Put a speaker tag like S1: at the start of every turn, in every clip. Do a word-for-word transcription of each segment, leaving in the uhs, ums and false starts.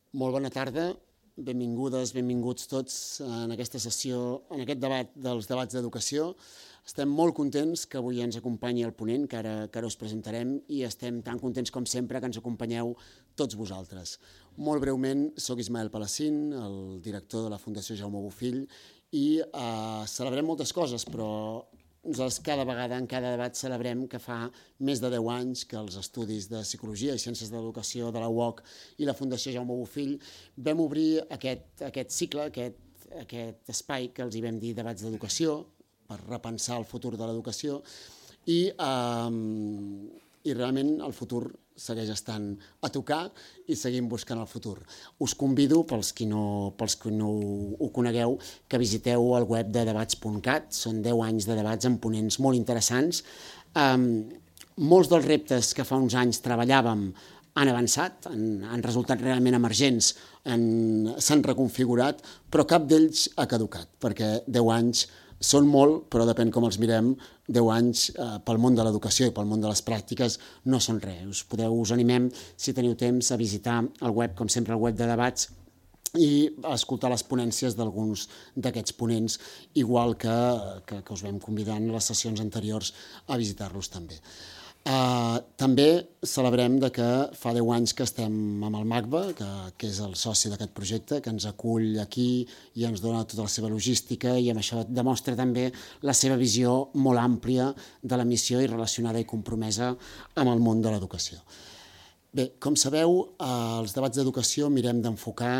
S1: Molt bona tarda, benvingudes, benvinguts tots en aquesta sessió, en aquest debat dels debats d'educació. Estem molt contents que avui ens acompanyi el ponent, que ara, que ara us presentarem, i estem tan contents com sempre que ens acompanyeu tots vosaltres. Molt breument, soc Ismael Palacín, el director de la Fundació Jaume Bofill, i eh, celebrem moltes coses, però nosaltres cada vegada, en cada debat, celebrem que fa més de deu anys que els estudis de Psicologia i Ciències de l'Educació de la U O C i la Fundació Jaume Bofill vam obrir aquest, aquest cicle, aquest, aquest espai que els hi vam dir debats d'educació, per repensar el futur de l'educació, i, eh, i realment el futur segueix estant a tocar i seguim buscant el futur. Us convido, pels qui no, pels qui no ho conegueu, que visiteu el web de debats punt cat. Són deu anys de debats amb ponents molt interessants. Um, molts dels reptes que fa uns anys treballàvem han avançat, han, han resultat realment emergents, s'han reconfigurat, però cap d'ells ha caducat, perquè deu anys són molt, però depèn com els mirem, deu anys eh, pel món de l'educació i pel món de les pràctiques no són res. Us podeu, us animem, si teniu temps, a visitar el web, com sempre, el web de debats, i a escoltar les ponències d'alguns d'aquests ponents, igual que, que, que us vam convidar en les sessions anteriors a visitar-los també. Uh, també celebrem de que fa deu anys que estem amb el MACBA, que, que és el soci d'aquest projecte, que ens acull aquí i ens dona tota la seva logística, i amb això demostra també la seva visió molt àmplia de la missió i relacionada i compromesa amb el món de l'educació. Bé, com sabeu, als debats d'educació mirem d'enfocar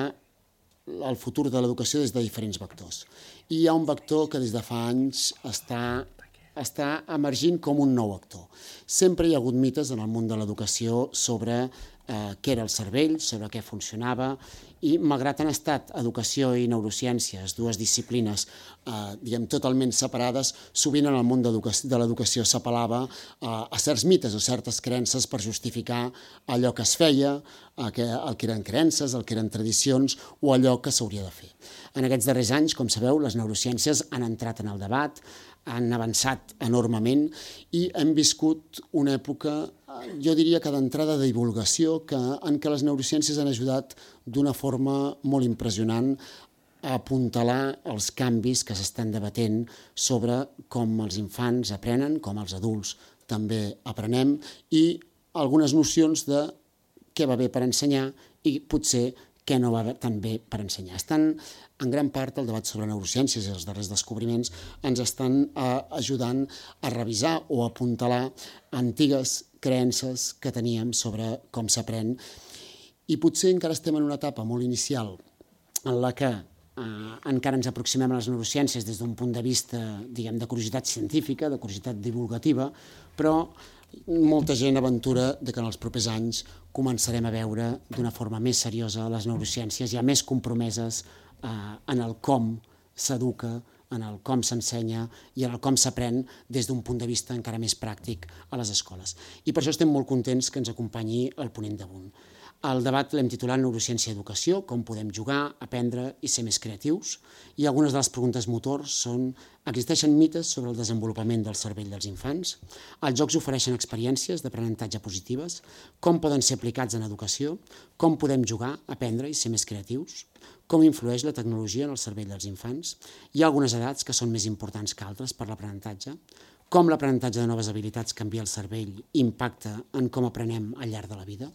S1: el futur de l'educació des de diferents vectors. I hi ha un vector que des de fa anys està està emergint com un nou actor. Sempre hi ha hagut mites en el món de l'educació sobre eh, què era el cervell, sobre què funcionava, i malgrat han estat educació i neurociències, dues disciplines eh, diguem, totalment separades, sovint en el món de l'educació s'apel·lava eh, a certs mites o certes creences per justificar allò que es feia, el que, el que eren creences, el que eren tradicions o allò que s'hauria de fer. En aquests darrers anys, com sabeu, les neurociències han entrat en el debat, han avançat enormement i hem viscut una època, jo diria que d'entrada de divulgació, que, en què les neurociències han ajudat d'una forma molt impressionant a apuntalar els canvis que s'estan debatent sobre com els infants aprenen, com els adults també aprenem, i algunes nocions de què va bé per ensenyar i potser què no va tan bé per ensenyar. Estan, en gran part, el debat sobre neurociències i els darrers descobriments ens estan eh, ajudant a revisar o a apuntalar antigues creences que teníem sobre com s'aprèn. I potser encara estem en una etapa molt inicial en la que eh, encara ens aproximem a les neurociències des d'un punt de vista, diguem, de curiositat científica, de curiositat divulgativa, però molta gent aventura de que en els propers anys començarem a veure d'una forma més seriosa les neurociències, ja més compromeses eh, en el com s'educa, en el com s'ensenya i en el com s'aprèn des d'un punt de vista encara més pràctic a les escoles. I per això estem molt contents que ens acompanyi el ponent d'avui. El debat l'hem titulat Neurociència i Educació, com podem jugar, aprendre i ser més creatius. I algunes de les preguntes motors són: existeixen mites sobre el desenvolupament del cervell dels infants? Els jocs ofereixen experiències d'aprenentatge positives? Com poden ser aplicats en educació? Com podem jugar, aprendre i ser més creatius? Com influeix la tecnologia en el cervell dels infants? Hi ha algunes edats que són més importants que altres per l'aprenentatge? Com l'aprenentatge de noves habilitats canvia el cervell i impacta en com aprenem al llarg de la vida?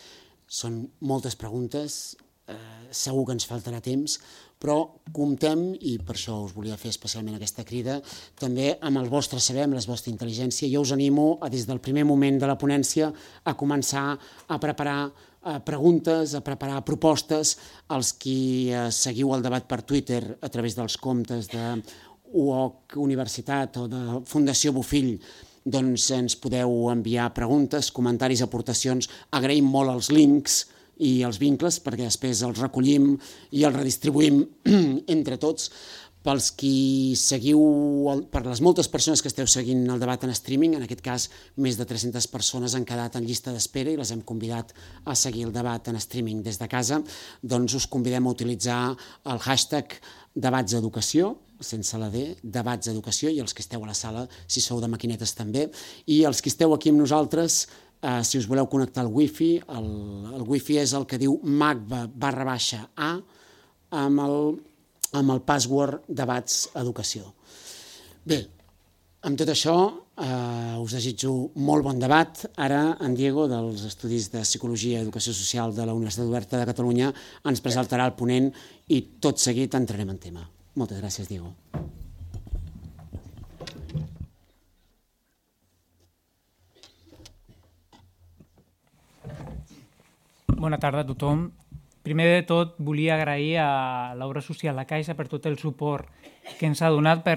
S1: Són moltes preguntes, eh, segur que ens faltarà temps, però comptem, i per això us volia fer especialment aquesta crida, també amb el vostre saber, amb la vostra intel·ligència. Jo us animo a, des del primer moment de la ponència, a començar a preparar eh, preguntes, a preparar propostes. Els qui eh, seguiu el debat per Twitter a través dels comptes de U O C Universitat o de Fundació Bofill, doncs ens podeu enviar preguntes, comentaris, aportacions. Agraïm molt els links i els vincles perquè després els recollim i els redistribuïm entre tots. Pels qui seguiu, per les moltes persones que esteu seguint el debat en streaming, en aquest cas més de tres-centes persones han quedat en llista d'espera i les hem convidat a seguir el debat en streaming des de casa, doncs us convidem a utilitzar el hashtag debats educació, sense la D, debats educació, i els que esteu a la sala, si sou de maquinetes també, i els que esteu aquí amb nosaltres, Uh, si us voleu connectar al wifi, el, el wifi és el que diu magba barra baixa A amb el, amb el password debats educació. Bé, amb tot això eh, us desitjo molt bon debat. Ara en Diego, dels Estudis de Psicologia i Educació Social de la Universitat Oberta de Catalunya, ens presentarà el ponent i tot seguit entrarem en tema. Moltes gràcies, Diego.
S2: Bona tarda a tothom. Primer de tot, volia agrair a l'Obra Social La Caixa per tot el suport que ens ha donat per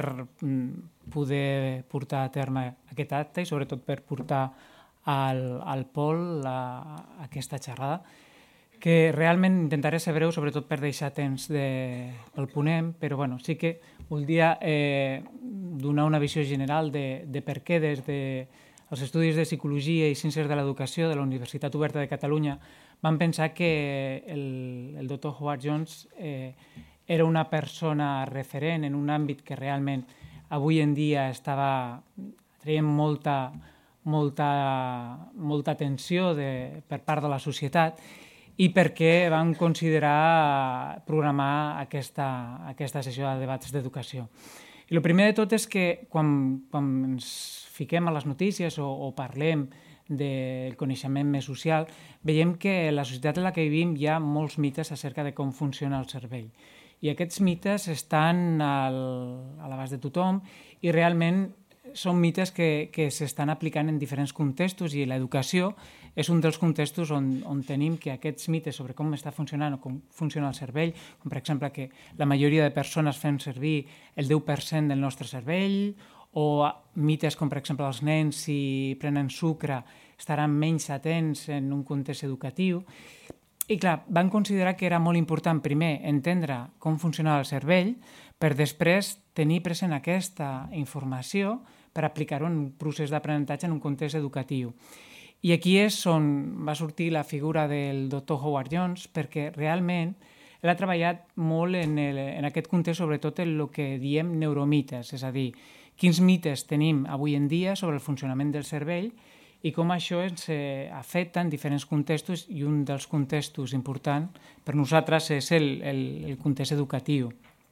S2: poder portar a terme aquest acte i sobretot per portar al, al Pol a, a aquesta xerrada, que realment intentaré ser breu, sobretot per deixar temps de, pel ponent, però bueno, sí que voldria eh, donar una visió general de, de per què des dels Estudis de Psicologia i Ciències de l'Educació de la Universitat Oberta de Catalunya vam pensar que el, el doctor Howard Jones eh, era una persona referent en un àmbit que realment avui en dia estava traient molta, molta, molta atenció de, per part de la societat i perquè vam considerar programar aquesta, aquesta sessió de debats d'educació. I el primer de tot és que quan, quan ens fiquem a les notícies o, o parlem del coneixement més social, veiem que en la societat en la que vivim hi ha molts mites acerca de com funciona el cervell. I aquests mites estan al, a l'abast de tothom i realment són mites que, que s'estan aplicant en diferents contextos i l'educació és un dels contextos on, on tenim que aquests mites sobre com està funcionant o com funciona el cervell, com per exemple que la majoria de persones fem servir el deu per cent del nostre cervell, o mites com, per exemple, els nens, si prenen sucre, estaran menys atents en un context educatiu. I, clar, van considerar que era molt important, primer, entendre com funcionava el cervell, per després tenir present aquesta informació per aplicar-ho en un procés d'aprenentatge en un context educatiu. I aquí és on va sortir la figura del doctor Howard Jones, perquè realment ell ha treballat molt en, el, en aquest context, sobretot en el que diem neuromites, és a dir, quins mites tenim avui en dia sobre el funcionament del cervell i com això ens afecta en diferents contextos, i un dels contextos importants per nosaltres és el, el, el context educatiu.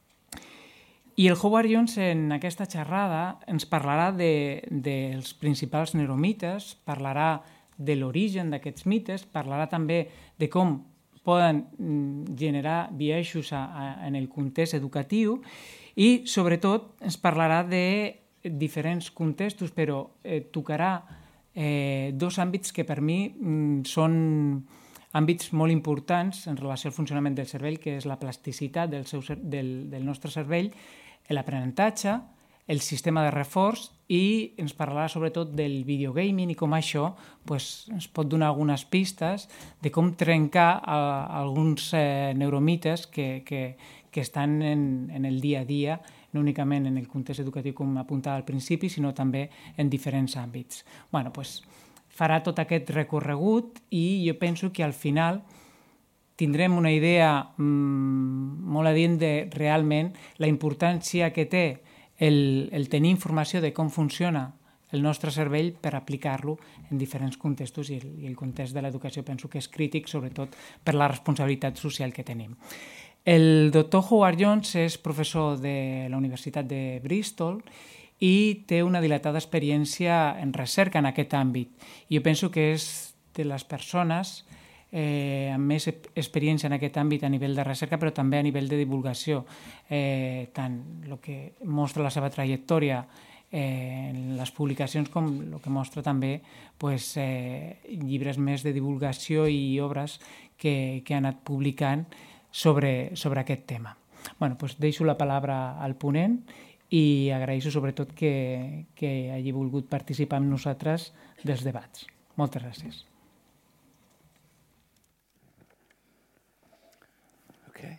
S2: I el Howard Jones en aquesta xerrada ens parlarà de, dels principals neuromites, parlarà de l'origen d'aquests mites, parlarà també de com poden generar biaixos a, a, en el context educatiu i, sobretot, ens parlarà de diferents contextos, però eh, tocarà eh, dos àmbits que per mi mm, són àmbits molt importants en relació al funcionament del cervell, que és la plasticitat del, seu, del, del nostre cervell, l'aprenentatge, el sistema de reforç, i ens parlarà sobretot del videogaming i com això pues, ens pot donar algunes pistes de com trencar a, a alguns eh, neuromites que, que, que estan en, en el dia a dia, no únicament en el context educatiu com apuntava al principi, sinó també en diferents àmbits. Bueno, pues, farà tot aquest recorregut i jo penso que al final tindrem una idea mmm, molt adient de realment la importància que té el, el tenir informació de com funciona el nostre cervell per aplicar-lo en diferents contextos, i el, i el context de l'educació penso que és crític, sobretot per la responsabilitat social que tenim. El doctor Howard Jones és professor de la Universitat de Bristol i té una dilatada experiència en recerca en aquest àmbit. I jo penso que és de les persones eh, amb més experiència en aquest àmbit a nivell de recerca, però també a nivell de divulgació. Eh, tant el que mostra la seva trajectòria eh, en les publicacions com el que mostra també pues, eh, llibres més de divulgació i obres que, que ha anat publicant sobre, sobre aquest tema. Bueno, pues deixo la paraula al ponent i agraeixo sobretot que, que hagi volgut participar amb nosaltres dels debats. Moltes gràcies.
S3: Okay.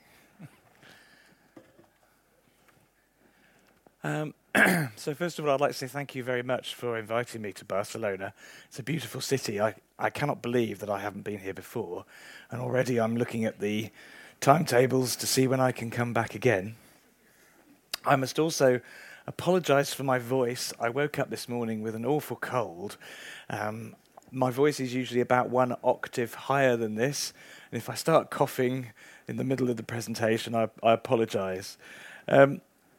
S3: Um, so first of all, I'd like to say thank you very much for inviting me to Barcelona. It's a beautiful city. I, I cannot believe that I haven't been here before, and already I'm looking at the timetables to see when I can come back again. I must also apologise for my voice. I woke up this morning with an awful cold. Um, my voice is usually about one octave higher than this, and if I start coughing in the middle of the presentation, I, I apologise. Um,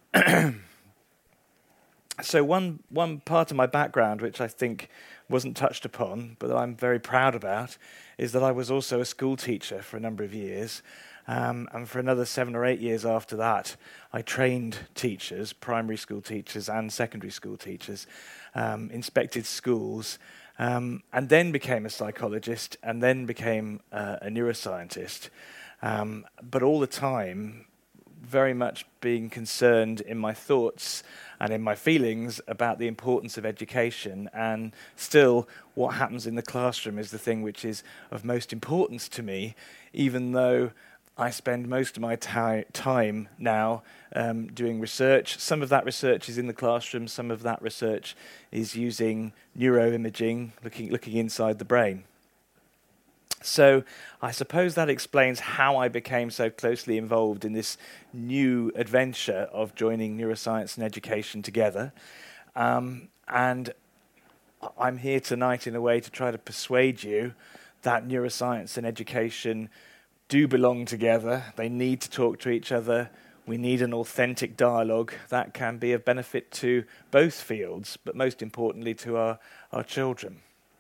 S3: so one one part of my background, which I think wasn't touched upon, but that I'm very proud about, is that I was also a school teacher for a number of years. Um, and for another seven or eight years after that, I trained teachers, primary school teachers and secondary school teachers, um, inspected schools, um, and then became a psychologist, and then became uh, a neuroscientist. Um, but all the time, very much being concerned in my thoughts and in my feelings about the importance of education, and still what happens in the classroom is the thing which is of most importance to me, even though I spend most of my ti- time now um, doing research. Some of that research is in the classroom, some of that research is using neuroimaging, looking, looking inside the brain. So I suppose that explains how I became so closely involved in this new adventure of joining neuroscience and education together. Um, and I'm here tonight in a way to try to persuade you that neuroscience and education do belong together. They need to talk to each other. We need an authentic dialogue that can be of benefit to both fields, but most importantly to our, our children.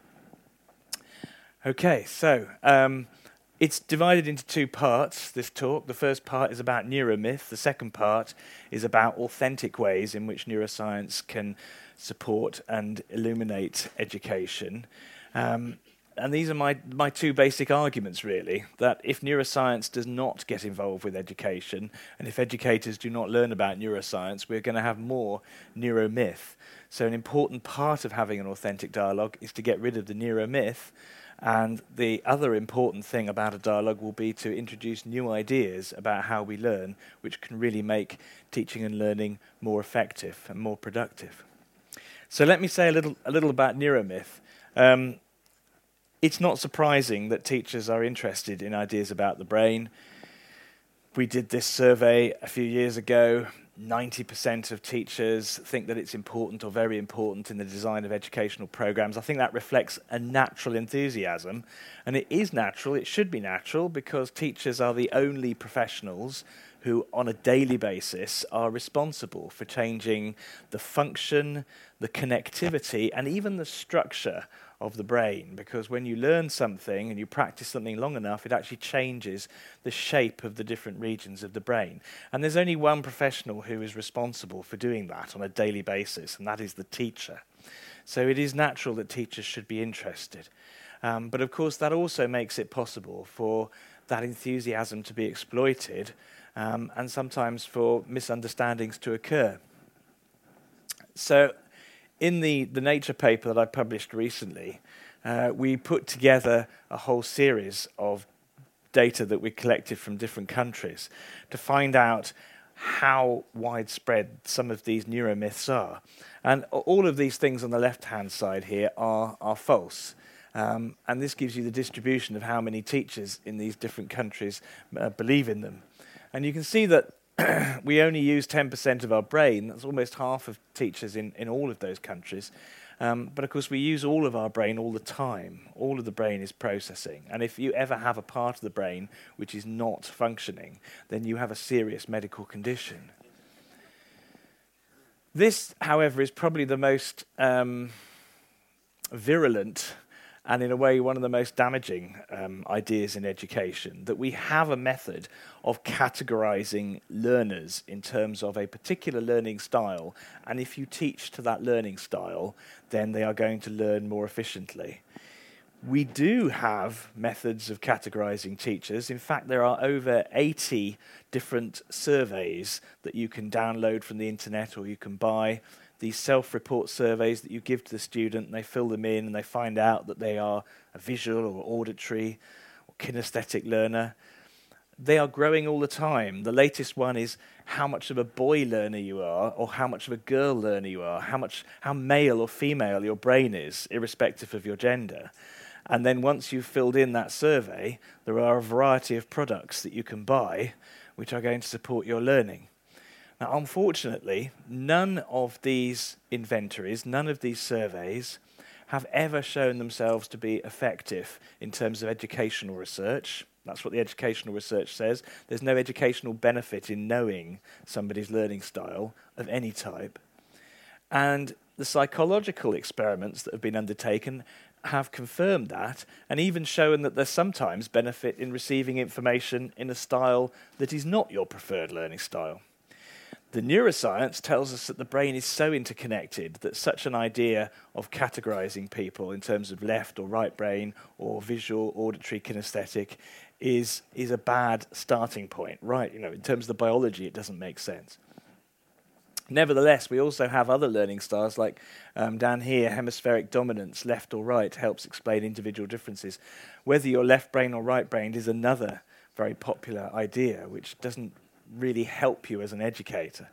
S3: Okay, so um, it's divided into two parts, this talk. The first part is about neuromyth. The second part is about authentic ways in which neuroscience can support and illuminate education. Um, And these are my, my two basic arguments, really, that if neuroscience does not get involved with education, and if educators do not learn about neuroscience, we're going to have more neuromyth. So an important part of having an authentic dialogue is to get rid of the neuromyth, and the other important thing about a dialogue will be to introduce new ideas about how we learn, which can really make teaching and learning more effective and more productive. So let me say a little, a little about neuromyth. Um, It's not surprising that teachers are interested in ideas about the brain. We did this survey a few years ago. ninety percent of teachers think that it's important or very important in the design of educational programs. I think that reflects a natural enthusiasm. And it is natural, it should be natural, because teachers are the only professionals who on a daily basis are responsible for changing the function, the connectivity, and even the structure of the brain, because when you learn something and you practice something long enough, it actually changes the shape of the different regions of the brain. And there's only one professional who is responsible for doing that on a daily basis, and that is the teacher. So it is natural that teachers should be interested. Um, but of course, that also makes it possible for that enthusiasm to be exploited, um, and sometimes for misunderstandings to occur. So in the, the Nature paper that I published recently, uh, we put together a whole series of data that we collected from different countries to find out how widespread some of these neuromyths are. And all of these things on the left-hand side here are, are false. Um, and this gives you the distribution of how many teachers in these different countries uh, believe in them. And you can see that we only use ten percent of our brain. That's almost half of teachers in, in all of those countries. Um, but of course, we use all of our brain all the time. All of the brain is processing. And if you ever have a part of the brain which is not functioning, then you have a serious medical condition. This, however, is probably the most um, virulent and in a way one of the most damaging um, ideas in education, that we have a method of categorizing learners in terms of a particular learning style, and if you teach to that learning style, then they are going to learn more efficiently. We do have methods of categorizing teachers. In fact, there are over eighty different surveys that you can download from the internet or you can buy. These self-report surveys that you give to the student, and they fill them in and they find out that they are a visual or auditory or kinesthetic learner. They are growing all the time. The latest one is how much of a boy learner you are or how much of a girl learner you are, how much, how male or female your brain is, irrespective of your gender. And then once you've filled in that survey, there are a variety of products that you can buy which are going to support your learning. Now, unfortunately, none of these inventories, none of these surveys have ever shown themselves to be effective in terms of educational research. That's what the educational research says. There's no educational benefit in knowing somebody's learning style of any type. And the psychological experiments that have been undertaken have confirmed that, and even shown that there's sometimes benefit in receiving information in a style that is not your preferred learning style. The neuroscience tells us that the brain is so interconnected that such an idea of categorizing people in terms of left or right brain or visual, auditory, kinesthetic is, is a bad starting point, right? You know, in terms of the biology, it doesn't make sense. Nevertheless, we also have other learning styles, like um, down here, hemispheric dominance, left or right, helps explain individual differences. Whether you're left brain or right brained is another very popular idea, which doesn't really help you as an educator.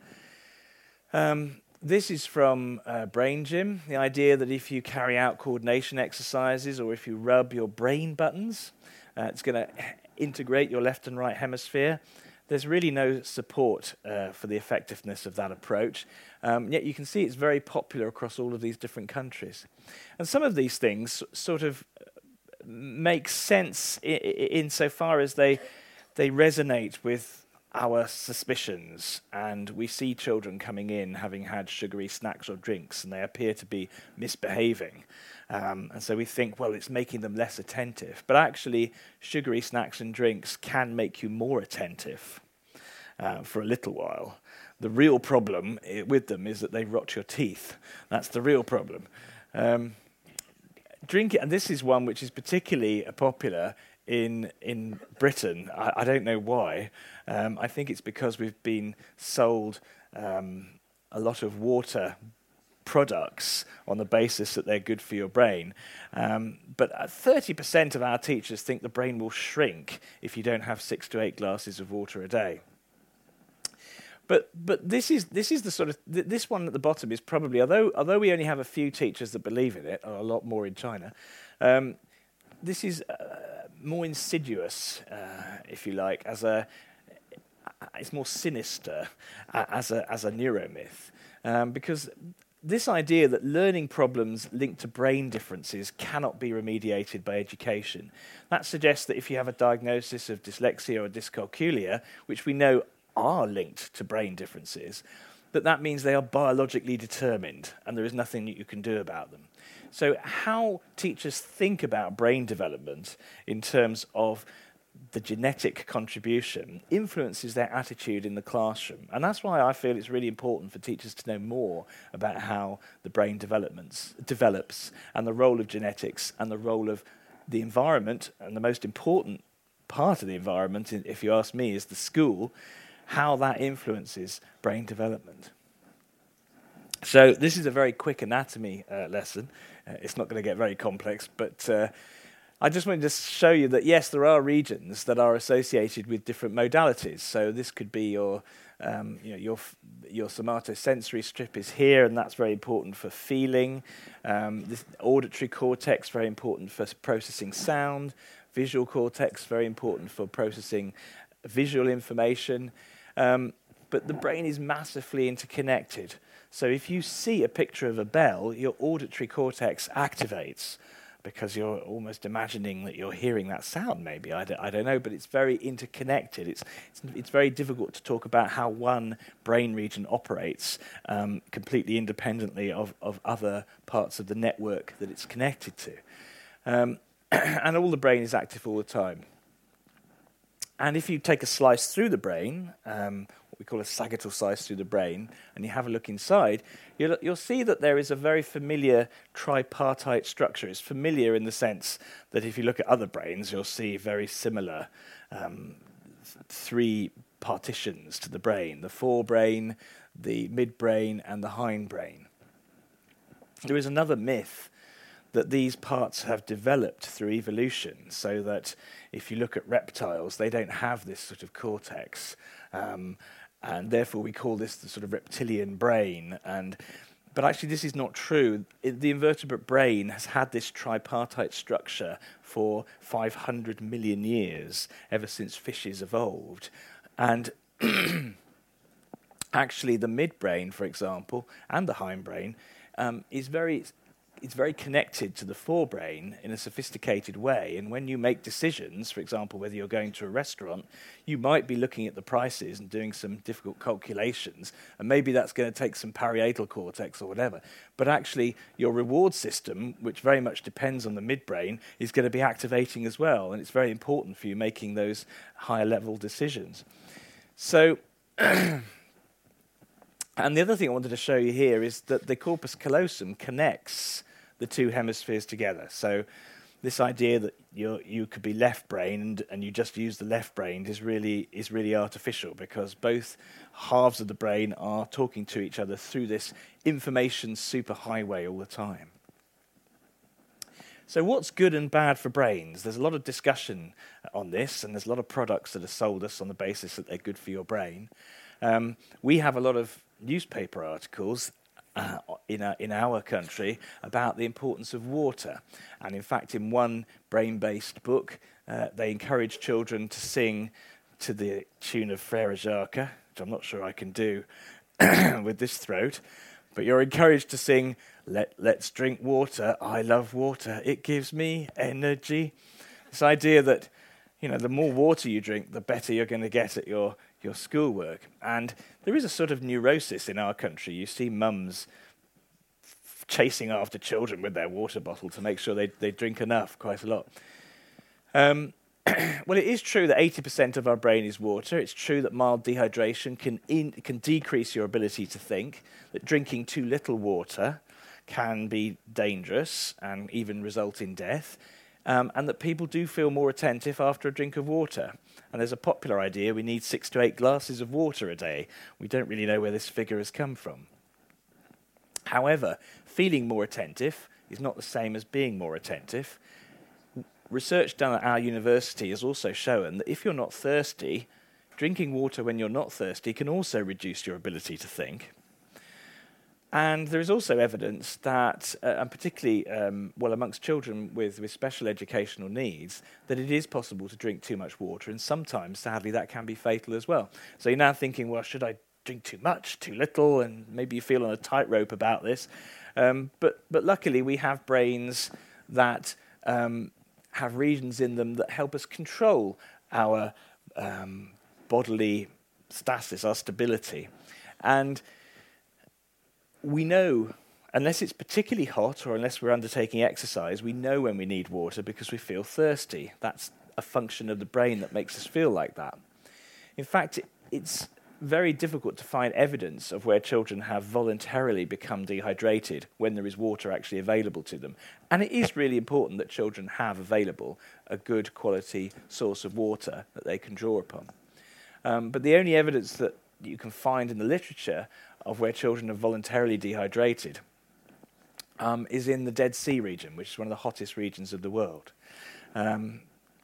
S3: Um, this is from uh, Brain Gym, the idea that if you carry out coordination exercises or if you rub your brain buttons, uh, it's going to integrate your left and right hemisphere. There's really no support uh, for the effectiveness of that approach, um, yet you can see it's very popular across all of these different countries. And some of these things sort of make sense I- I- insofar as they, they resonate with our suspicions, and we see children coming in having had sugary snacks or drinks, and they appear to be misbehaving. Um, and so we think, well, it's making them less attentive. But actually, sugary snacks and drinks can make you more attentive uh, for a little while. The real problem I- with them is that they rot your teeth. That's the real problem. Um, drink it, and this is one which is particularly popular in in Britain. I, I don't know why. Um, I think it's because we've been sold um, a lot of water products on the basis that they're good for your brain. Um, but thirty percent of our teachers think the brain will shrink if you don't have six to eight glasses of water a day. But but this is this is the sort of th- this one at the bottom is probably, although although we only have a few teachers that believe in it, or a lot more in China, um, this is uh, more insidious, uh, if you like, as a it's more sinister uh, as a as a neuromyth, um, because this idea that learning problems linked to brain differences cannot be remediated by education. That suggests that if you have a diagnosis of dyslexia or dyscalculia, which we know are linked to brain differences, that that means they are biologically determined and there is nothing that you can do about them. So how teachers think about brain development in terms of the genetic contribution influences their attitude in the classroom. And that's why I feel it's really important for teachers to know more about how the brain developments, develops and the role of genetics and the role of the environment, and the most important part of the environment, if you ask me, is the school, how that influences brain development. So this is a very quick anatomy uh, lesson. Uh, it's not going to get very complex, but uh, I just wanted to show you that, yes, there are regions that are associated with different modalities. So this could be your, um, you know, your your somatosensory strip is here, and that's very important for feeling. Um, this auditory cortex, very important for processing sound. Visual cortex, very important for processing visual information. Um, but the brain is massively interconnected. So if you see a picture of a bell, your auditory cortex activates because you're almost imagining that you're hearing that sound, maybe. I don't, I don't know, but it's very interconnected. It's, it's, it's very difficult to talk about how one brain region operates um, completely independently of, of other parts of the network that it's connected to. Um, and all the brain is active all the time. And if you take a slice through the brain, um, what we call a sagittal slice through the brain, and you have a look inside, you'll, you'll see that there is a very familiar tripartite structure. It's familiar in the sense that if you look at other brains, you'll see very similar um, th- three partitions to the brain: the forebrain, the midbrain, and the hindbrain. There is another myth that these parts have developed through evolution, so that if you look at reptiles, they don't have this sort of cortex, um, and therefore we call this the sort of reptilian brain. And but actually, this is not true. It, the invertebrate brain has had this tripartite structure for five hundred million years, ever since fishes evolved. And actually, the midbrain, for example, and the hindbrain, um, is very it's very connected to the forebrain in a sophisticated way. And when you make decisions, for example, whether you're going to a restaurant, you might be looking at the prices and doing some difficult calculations, and maybe that's going to take some parietal cortex or whatever. But actually, your reward system, which very much depends on the midbrain, is going to be activating as well, and it's very important for you making those higher-level decisions. So... And the other thing I wanted to show you here is that the corpus callosum connects the two hemispheres together. So this idea that you you could be left-brained and you just use the left-brained is really is really artificial, because both halves of the brain are talking to each other through this information superhighway all the time. So what's good and bad for brains? There's a lot of discussion on this, and there's a lot of products that are sold us on the basis that they're good for your brain. Um, we have a lot of newspaper articles uh, in, our, in our country about the importance of water. And in fact, in one brain-based book, uh, they encourage children to sing to the tune of Frère Jacques, which I'm not sure I can do with this throat, but you're encouraged to sing, Let, let's drink water, I love water, it gives me energy. This idea that, you know, the more water you drink, the better you're going to get at your your schoolwork. And there is a sort of neurosis in our country. You see mums f- chasing after children with their water bottle to make sure they, they drink enough, quite a lot. Um, well, it is true that eighty percent of our brain is water. It's true that mild dehydration can, in, can decrease your ability to think, that drinking too little water can be dangerous and even result in death. Um, and that people do feel more attentive after a drink of water. And there's a popular idea we need six to eight glasses of water a day. We don't really know where this figure has come from. However, feeling more attentive is not the same as being more attentive. Research done at our university has also shown that if you're not thirsty, drinking water when you're not thirsty can also reduce your ability to think. And there is also evidence that, uh, and particularly, um, well, amongst children with, with special educational needs, that it is possible to drink too much water, and sometimes, sadly, that can be fatal as well. So you're now thinking, well, should I drink too much, too little? And maybe you feel on a tightrope about this. Um, but, but luckily, we have brains that um, have regions in them that help us control our um, bodily stasis, our stability. And we know, unless it's particularly hot or unless we're undertaking exercise, we know when we need water because we feel thirsty. That's a function of the brain that makes us feel like that. In fact, it, it's very difficult to find evidence of where children have voluntarily become dehydrated when there is water actually available to them. And it is really important that children have available a good quality source of water that they can draw upon. Um, but the only evidence that you can find in the literature of where children are voluntarily dehydrated um, is in the Dead Sea region, which is one of the hottest regions of the world. Um,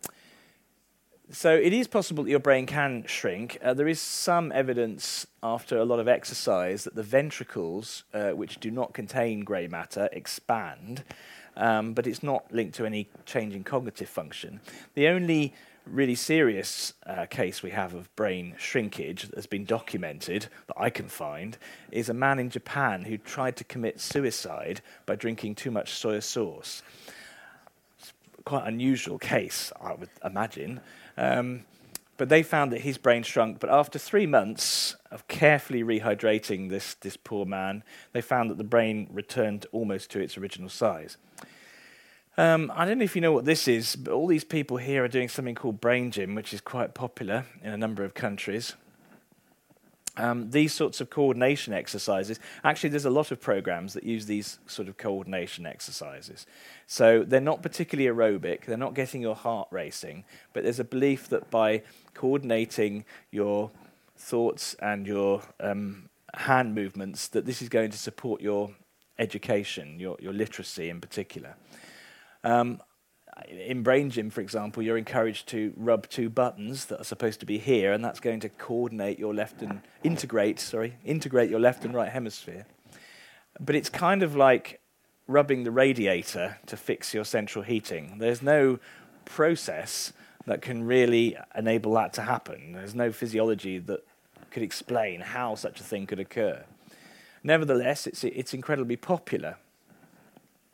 S3: so it is possible that your brain can shrink. Uh, there is some evidence after a lot of exercise that the ventricles, uh, which do not contain grey matter, expand, um, but it's not linked to any change in cognitive function. The only really serious uh, case we have of brain shrinkage that has been documented, that I can find, is a man in Japan who tried to commit suicide by drinking too much soy sauce. It's quite an unusual case, I would imagine. Um, but they found that his brain shrunk, but after three months of carefully rehydrating this, this poor man, they found that the brain returned almost to its original size. Um, I don't know if you know what this is, but all these people here are doing something called Brain Gym, which is quite popular in a number of countries. Um, these sorts of coordination exercises, actually there's a lot of programs that use these sort of coordination exercises. So they're not particularly aerobic, they're not getting your heart racing, but there's a belief that by coordinating your thoughts and your um, hand movements, that this is going to support your education, your, your literacy in particular. Um, in Brain Gym, for example, you're encouraged to rub two buttons that are supposed to be here, and that's going to coordinate your left and integrate, sorry, integrate your left and right hemisphere. But it's kind of like rubbing the radiator to fix your central heating. There's no process that can really enable that to happen. There's no physiology that could explain how such a thing could occur. Nevertheless, it's it's incredibly popular.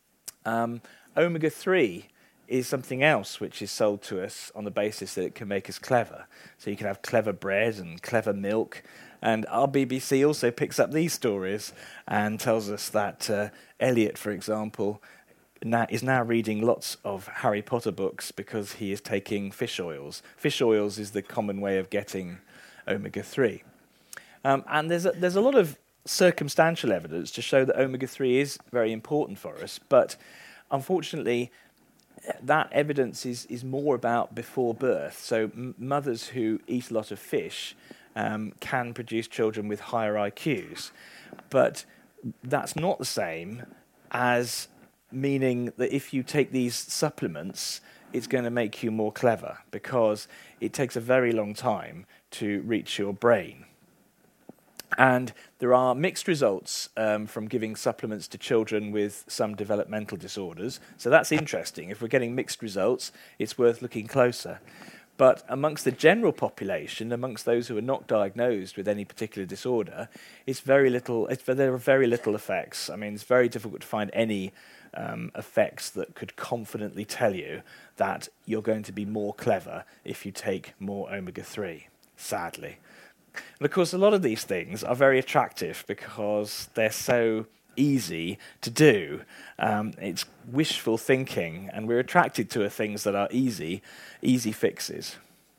S3: Um, omega three is something else which is sold to us on the basis that it can make us clever. So you can have clever bread and clever milk. And our B B C also picks up these stories and tells us that uh, Elliot, for example, now, is now reading lots of Harry Potter books because he is taking fish oils. Fish oils is the common way of getting omega three. Um, and there's a, there's a lot of circumstantial evidence to show that omega three is very important for us, but unfortunately that evidence is, is more about before birth. So m- mothers who eat a lot of fish um, can produce children with higher I Qs, but that's not the same as meaning that if you take these supplements, it's going to make you more clever, because it takes a very long time to reach your brain. And there are mixed results um, from giving supplements to children with some developmental disorders. So that's interesting. If we're getting mixed results, it's worth looking closer. But amongst the general population, amongst those who are not diagnosed with any particular disorder, it's very little. It's, there are very little effects. I mean, it's very difficult to find any um, effects that could confidently tell you that you're going to be more clever if you take more omega three, sadly. And of course, a lot of these things are very attractive because they're so easy to do. Um, it's wishful thinking, and we're attracted to things that are easy, easy fixes.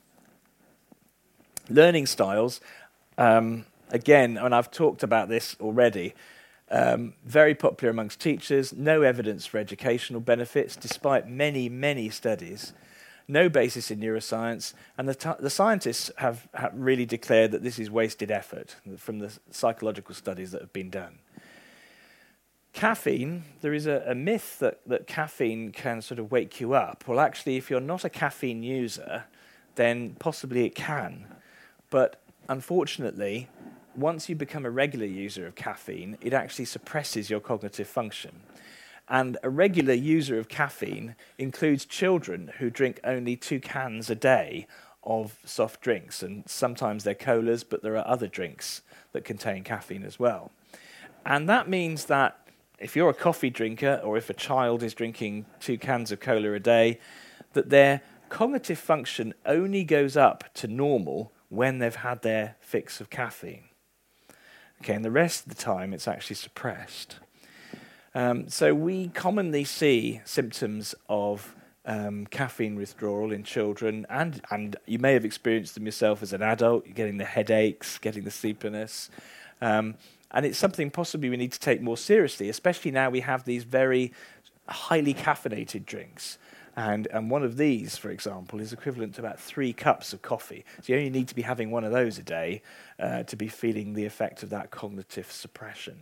S3: Learning styles, um, again, and I've talked about this already, um, very popular amongst teachers, no evidence for educational benefits, despite many, many studies. No basis in neuroscience, and the, t- the scientists have, have really declared that this is wasted effort from the psychological studies that have been done. Caffeine, there is a, a myth that, that caffeine can sort of wake you up. Well, actually, if you're not a caffeine user, then possibly it can. But unfortunately, once you become a regular user of caffeine, it actually suppresses your cognitive function. And a regular user of caffeine includes children who drink only two cans a day of soft drinks. And sometimes they're colas, but there are other drinks that contain caffeine as well. And that means that if you're a coffee drinker, or if a child is drinking two cans of cola a day, that their cognitive function only goes up to normal when they've had their fix of caffeine. Okay, and the rest of the time it's actually suppressed. Um, so we commonly see symptoms of um, caffeine withdrawal in children, and, and you may have experienced them yourself as an adult. You're getting the headaches, getting the sleepiness. Um, and it's something possibly we need to take more seriously, especially now we have these very highly caffeinated drinks. And, and one of these, for example, is equivalent to about three cups of coffee. So you only need to be having one of those a day uh, to be feeling the effect of that cognitive suppression.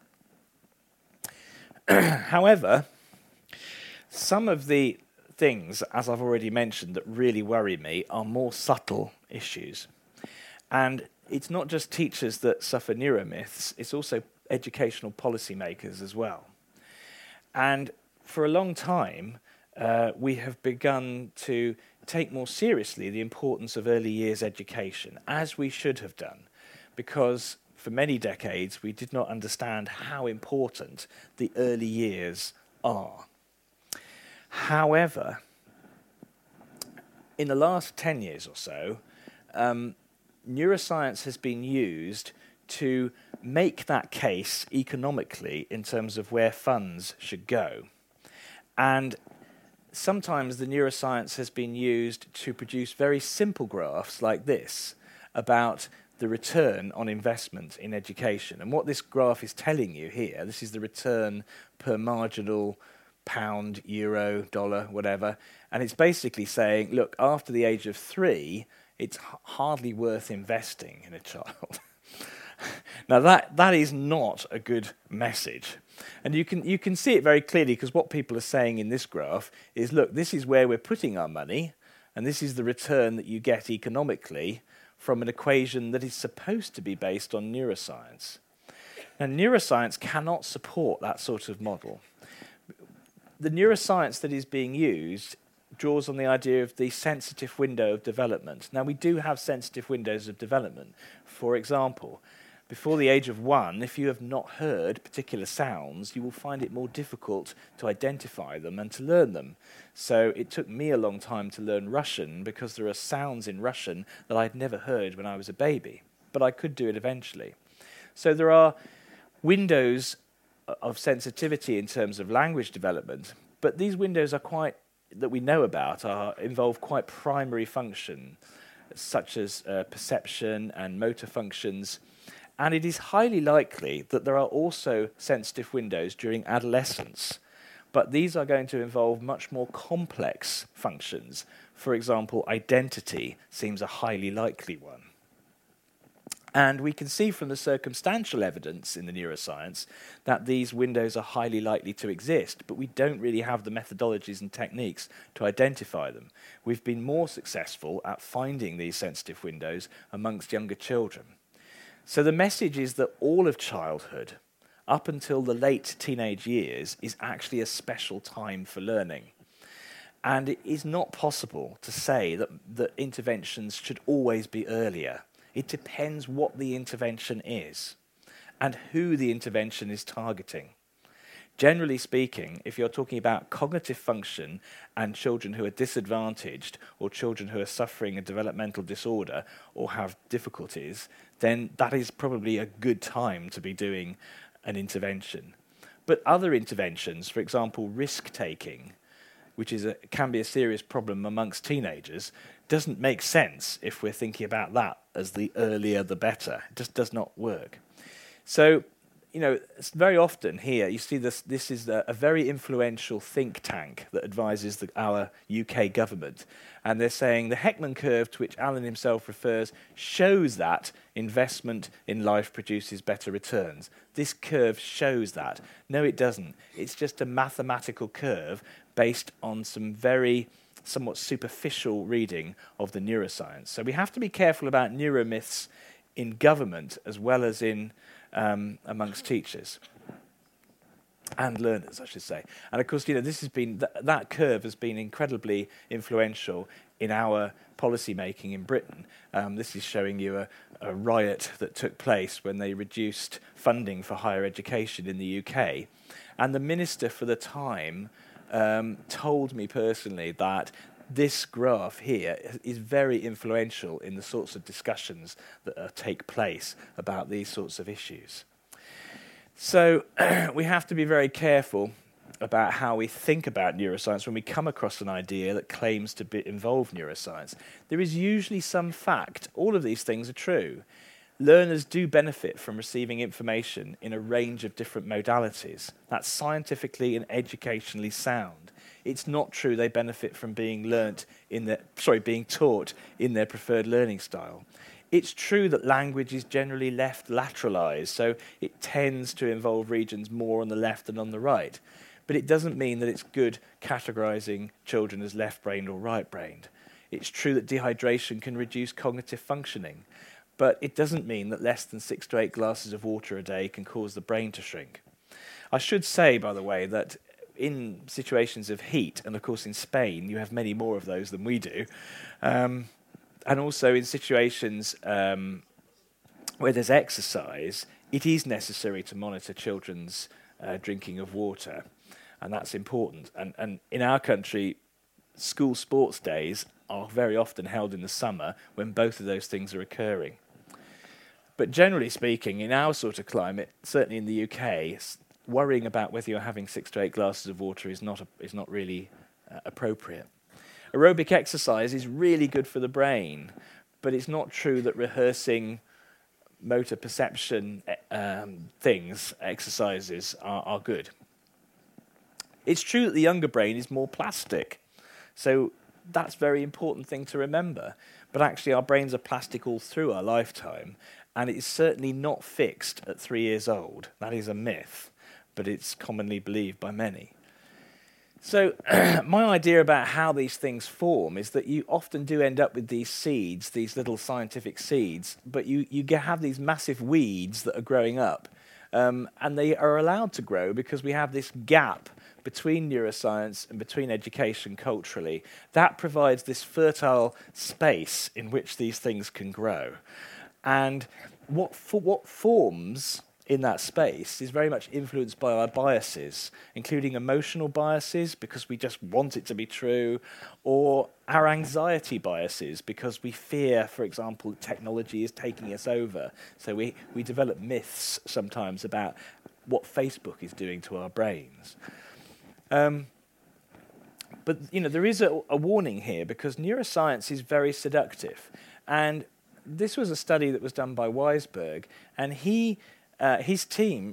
S3: However, some of the things, as I've already mentioned, that really worry me are more subtle issues. And it's not just teachers that suffer neuromyths, it's also educational policymakers as well. And for a long time, uh, we have begun to take more seriously the importance of early years education, as we should have done, because for many decades, we did not understand how important the early years are. However, in the last ten years or so, um, neuroscience has been used to make that case economically in terms of where funds should go. And sometimes the neuroscience has been used to produce very simple graphs like this about the return on investment in education. And what this graph is telling you here, this is the return per marginal pound, euro, dollar, whatever, and it's basically saying, look, after the age of three, it's h- hardly worth investing in a child. Now, that, that is not a good message. And you can, you can see it very clearly, because what people are saying in this graph is, look, this is where we're putting our money, and this is the return that you get economically from an equation that is supposed to be based on neuroscience. Now, neuroscience cannot support that sort of model. The neuroscience that is being used draws on the idea of the sensitive window of development. Now, we do have sensitive windows of development. For example, Before the age of one, if you have not heard particular sounds, you will find it more difficult to identify them and to learn them. So it took me a long time to learn Russian because there are sounds in Russian that I'd never heard when I was a baby, but I could do it eventually. So there are windows of sensitivity in terms of language development, but these windows are quite, that we know about, are involve quite primary function, such as uh, perception and motor functions. And it is highly likely that there are also sensitive windows during adolescence, but these are going to involve much more complex functions. For example, identity seems a highly likely one. And we can see from the circumstantial evidence in the neuroscience that these windows are highly likely to exist, but we don't really have the methodologies and techniques to identify them. We've been more successful at finding these sensitive windows amongst younger children. So the message is that all of childhood, up until the late teenage years, is actually a special time for learning. And it is not possible to say that, that interventions should always be earlier. It depends what the intervention is and who the intervention is targeting. Generally speaking, if you're talking about cognitive function and children who are disadvantaged or children who are suffering a developmental disorder or have difficulties, then that is probably a good time to be doing an intervention. But other interventions, for example, risk-taking, which is a, can be a serious problem amongst teenagers, doesn't make sense if we're thinking about that as the earlier the better. It just does not work. So, you know, it's very often here, you see this, this is a, a very influential think tank that advises the, our U K government. And they're saying the Heckman curve, to which Alan himself refers, shows that investment in life produces better returns. This curve shows that. No, it doesn't. It's just a mathematical curve based on some very somewhat superficial reading of the neuroscience. So we have to be careful about neuromyths in government as well as in um, amongst teachers and learners, I should say. And of course, you know, this has been th- that curve has been incredibly influential in our policy making in Britain. Um, this is showing you a, a riot that took place when they reduced funding for higher education in the U K, and the minister for the time um, told me personally that this graph here is very influential in the sorts of discussions that uh, take place about these sorts of issues. So we have to be very careful about how we think about neuroscience when we come across an idea that claims to be involve neuroscience. There is usually some fact. All of these things are true. Learners do benefit from receiving information in a range of different modalities. That's scientifically and educationally sound. It's not true they benefit from being learnt in their, sorry, being taught in their preferred learning style. It's true that language is generally left lateralized, so it tends to involve regions more on the left than on the right. But it doesn't mean that it's good categorizing children as left-brained or right-brained. It's true that dehydration can reduce cognitive functioning, but it doesn't mean that less than six to eight glasses of water a day can cause the brain to shrink. I should say, by the way, that in situations of heat, and of course in Spain you have many more of those than we do, um, and also in situations um, where there's exercise, it is necessary to monitor children's uh, drinking of water, and that's important. And, and in our country, school sports days are very often held in the summer when both of those things are occurring. But generally speaking, in our sort of climate, certainly in the U K, worrying about whether you're having six to eight glasses of water is not a, is not really uh, appropriate. Aerobic exercise is really good for the brain, but it's not true that rehearsing motor perception um, things, exercises, are, are good. It's true that the younger brain is more plastic, so that's a very important thing to remember. But actually our brains are plastic all through our lifetime, and it's certainly not fixed at three years old. That is a myth, but it's commonly believed by many. So my idea about how these things form is that you often do end up with these seeds, these little scientific seeds, but you, you have these massive weeds that are growing up. Um, and they are allowed to grow because we have this gap between neuroscience and between education culturally. That provides this fertile space in which these things can grow. And what fo- what forms in that space is very much influenced by our biases, including emotional biases because we just want it to be true, or our anxiety biases because we fear, for example, technology is taking us over. So we, we develop myths sometimes about what Facebook is doing to our brains. Um, but you know, there is a, a warning here because neuroscience is very seductive. And this was a study that was done by Weisberg, and he Uh, his team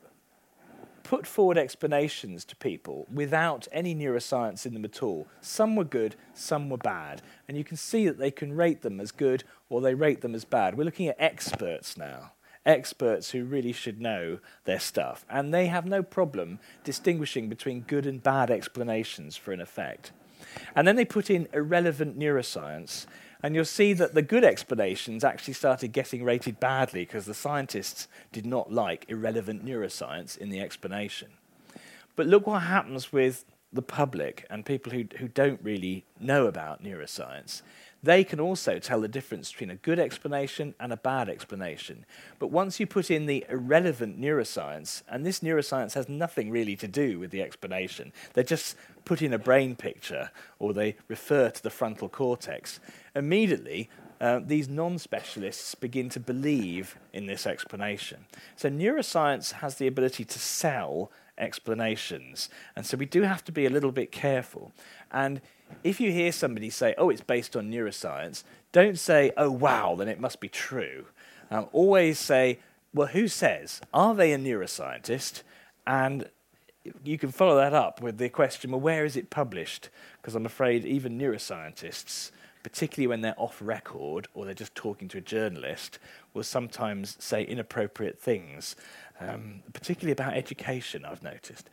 S3: put forward explanations to people without any neuroscience in them at all. Some were good, some were bad. And you can see that they can rate them as good or they rate them as bad. We're looking at experts now, experts who really should know their stuff. And they have no problem distinguishing between good and bad explanations for an effect. And then they put in irrelevant neuroscience. And you'll see that the good explanations actually started getting rated badly because the scientists did not like irrelevant neuroscience in the explanation. But look what happens with the public and people who, who don't really know about neuroscience. They can also tell the difference between a good explanation and a bad explanation. But once you put in the irrelevant neuroscience, and this neuroscience has nothing really to do with the explanation, they just put in a brain picture or they refer to the frontal cortex, immediately uh, these non-specialists begin to believe in this explanation. So neuroscience has the ability to sell explanations, and so we do have to be a little bit careful. And if you hear somebody say, oh, it's based on neuroscience, don't say, oh, wow, then it must be true. Um, always say, well, who says? Are they a neuroscientist? And you can follow that up with the question, well, where is it published? Because I'm afraid even neuroscientists, particularly when they're off record or they're just talking to a journalist, will sometimes say inappropriate things, um, particularly about education, I've noticed.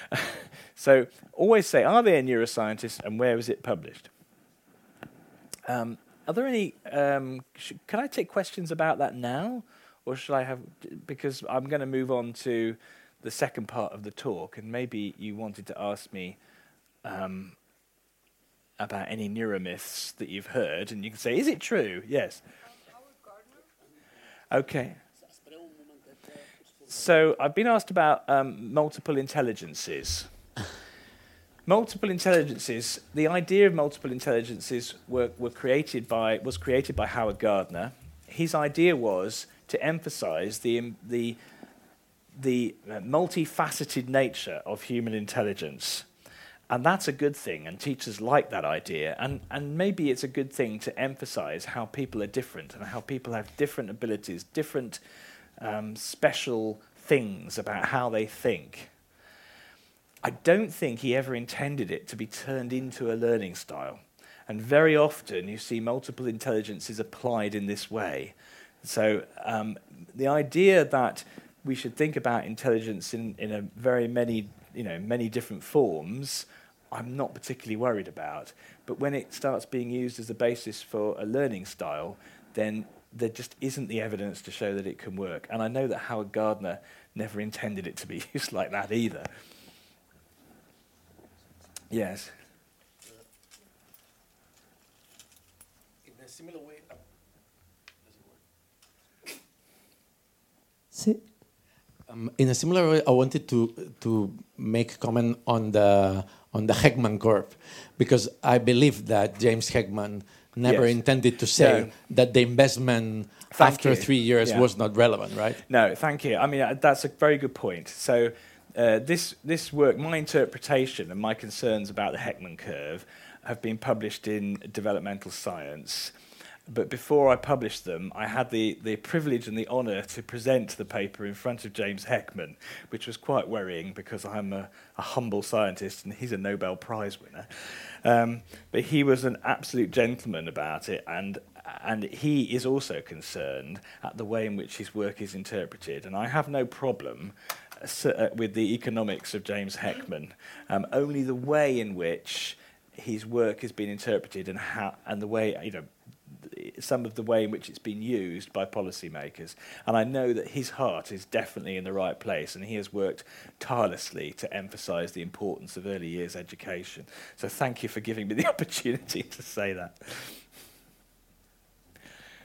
S3: So always say, are they a neuroscientist and where is it published? Um, are there any, um, sh- can I take questions about that now? Or should I have, because I'm going to move on to the second part of the talk, and maybe you wanted to ask me um, about any neuromyths that you've heard, and you can say, is it true? Yes. Okay. So I've been asked about um, multiple intelligences. Multiple intelligences, the idea of multiple intelligences were, were created by, was created by Howard Gardner. His idea was to emphasize the, the, the multifaceted nature of human intelligence. And that's a good thing, and teachers like that idea. And, and maybe it's a good thing to emphasize how people are different and how people have different abilities, different um, special things about how they think. I don't think he ever intended it to be turned into a learning style. And very often you see multiple intelligences applied in this way. So um, the idea that we should think about intelligence in, in a very many, you know, many different forms, I'm not particularly worried about. But when it starts being used as a basis for a learning style, then there just isn't the evidence to show that it can work. And I know that Howard Gardner never intended it to be used like that either. Yes.
S4: In a similar way, uh,
S5: Sí. Um, in a similar way, I wanted to to make a comment on the on the Heckman curve, because I believe that James Heckman never
S3: Yes.
S5: intended to say
S3: No.
S5: that the investment
S3: Thank
S5: after
S3: you.
S5: three years
S3: Yeah.
S5: was not relevant, right?
S3: No, thank you. I mean, uh, that's a very good point. So uh, this this work, my interpretation and my concerns about the Heckman curve have been published in Developmental Science. But before I published them, I had the, the privilege and the honour to present the paper in front of James Heckman, which was quite worrying because I'm a, a humble scientist and he's a Nobel Prize winner. Um, but he was an absolute gentleman about it, and and he is also concerned at the way in which his work is interpreted. And I have no problem uh, with the economics of James Heckman, um, only the way in which his work has been interpreted and how and the way, you know, some of the way in which it's been used by policymakers. And I know that his heart is definitely in the right place, and he has worked tirelessly to emphasize the importance of early years education. So thank you for giving me the opportunity to say that.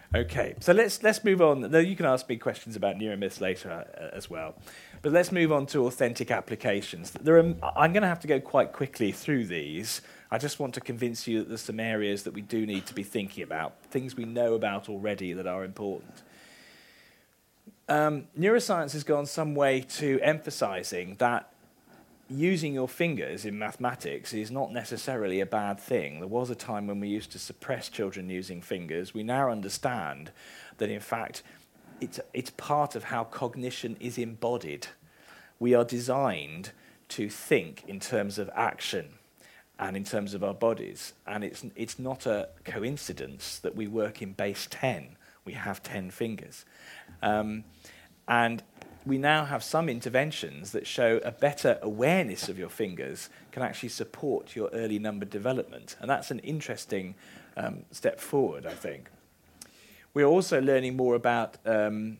S3: Okay, so let's let's move on. Now, you can ask me questions about neuromyths later uh, as well, but let's move on to authentic applications. There are, I'm going to have to go quite quickly through these. I just want to convince you that there's some areas that we do need to be thinking about, things we know about already that are important. Um, neuroscience has gone some way to emphasizing that using your fingers in mathematics is not necessarily a bad thing. There was a time when we used to suppress children using fingers. We now understand that, in fact, it's, it's part of how cognition is embodied. We are designed to think in terms of action and in terms of our bodies. And it's, it's not a coincidence that we work in base ten. We have ten fingers. Um, and we now have some interventions that show a better awareness of your fingers can actually support your early number development. And that's an interesting um, step forward, I think. We're also learning more about um,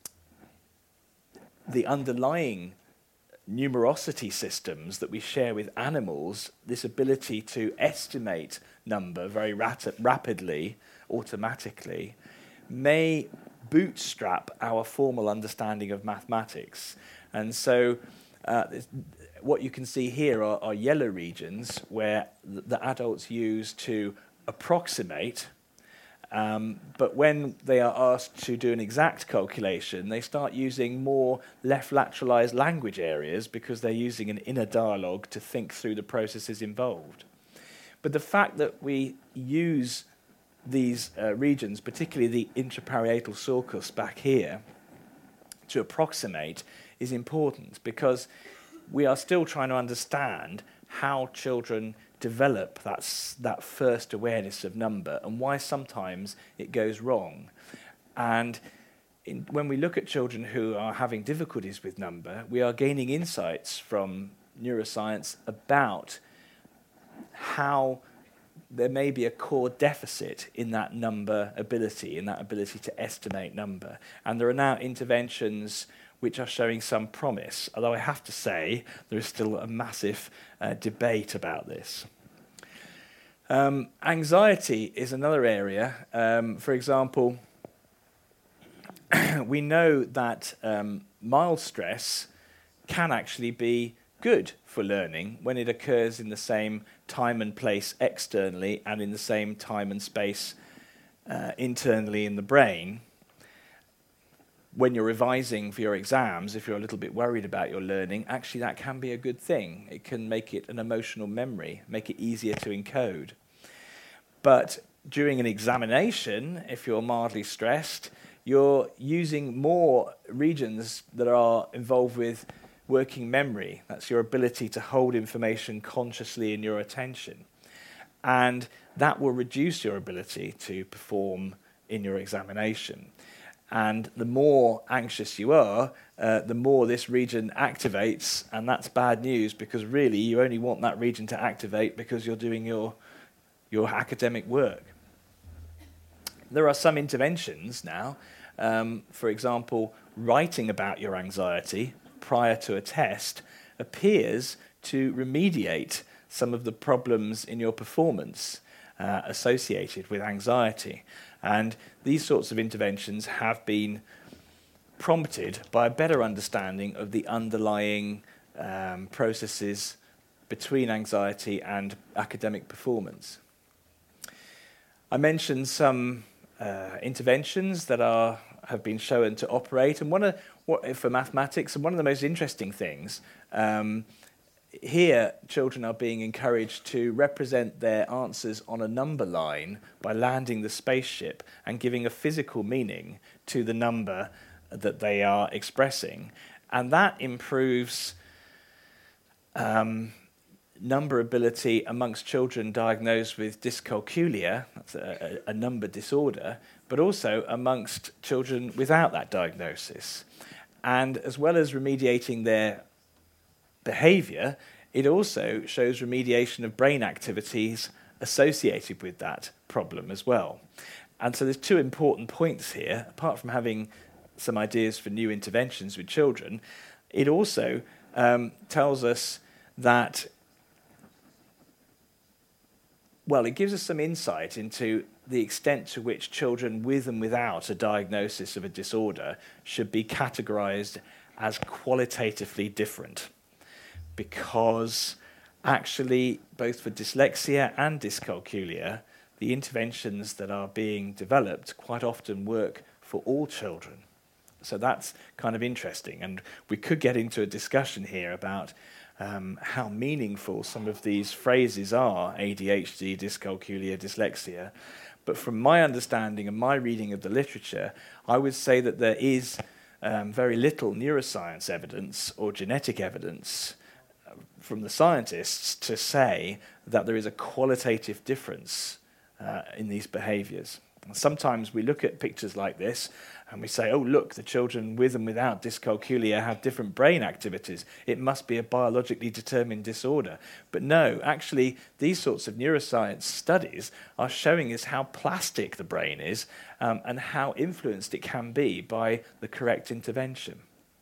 S3: the underlying numerosity systems that we share with animals, this ability to estimate number very rat- rapidly, automatically, may bootstrap our formal understanding of mathematics. And so uh, what you can see here are, are yellow regions where the, the adults use to approximate, um, but when they are asked to do an exact calculation, they start using more left lateralized language areas because they're using an inner dialogue to think through the processes involved. But the fact that we use these uh, regions, particularly the intraparietal sulcus back here, to approximate is important because we are still trying to understand how children develop that, that first awareness of number and why sometimes it goes wrong. And in, when we look at children who are having difficulties with number, we are gaining insights from neuroscience about how there may be a core deficit in that number ability, in that ability to estimate number. And there are now interventions which are showing some promise, although I have to say there is still a massive uh, debate about this. Um, anxiety is another area. Um, for example, we know that um, mild stress can actually be good for learning when it occurs in the same time and place externally and in the same time and space uh, internally in the brain. When you're revising for your exams, if you're a little bit worried about your learning, actually that can be a good thing. It can make it an emotional memory, make it easier to encode. But during an examination, if you're mildly stressed, you're using more regions that are involved with working memory. That's your ability to hold information consciously in your attention. And that will reduce your ability to perform in your examination. And the more anxious you are, uh, the more this region activates, and that's bad news because really you only want that region to activate because you're doing your, your academic work. There are some interventions now, um, for example, writing about your anxiety prior to a test appears to remediate some of the problems in your performance uh, associated with anxiety. And these sorts of interventions have been prompted by a better understanding of the underlying um, processes between anxiety and academic performance. I mentioned some uh, interventions that are have been shown to operate, and one of what for mathematics, and one of the most interesting things um, here, children are being encouraged to represent their answers on a number line by landing the spaceship and giving a physical meaning to the number that they are expressing. And that improves um, number ability amongst children diagnosed with dyscalculia, that's a, a, a number disorder, but also amongst children without that diagnosis. And as well as remediating their behavior, it also shows remediation of brain activities associated with that problem as well. And so there's two important points here. Apart from having some ideas for new interventions with children, it also um, tells us that, well, it gives us some insight into the extent to which children with and without a diagnosis of a disorder should be categorized as qualitatively different, because actually, both for dyslexia and dyscalculia, the interventions that are being developed quite often work for all children. So that's kind of interesting, and we could get into a discussion here about um, how meaningful some of these phrases are, A D H D, dyscalculia, dyslexia. But from my understanding and my reading of the literature, I would say that there is um, very little neuroscience evidence or genetic evidence from the scientists to say that there is a qualitative difference uh, in these behaviours. Sometimes we look at pictures like this and we say, oh, look, the children with and without dyscalculia have different brain activities. It must be a biologically determined disorder. But no, actually, these sorts of neuroscience studies are showing us how plastic the brain is um, and how influenced it can be by the correct intervention.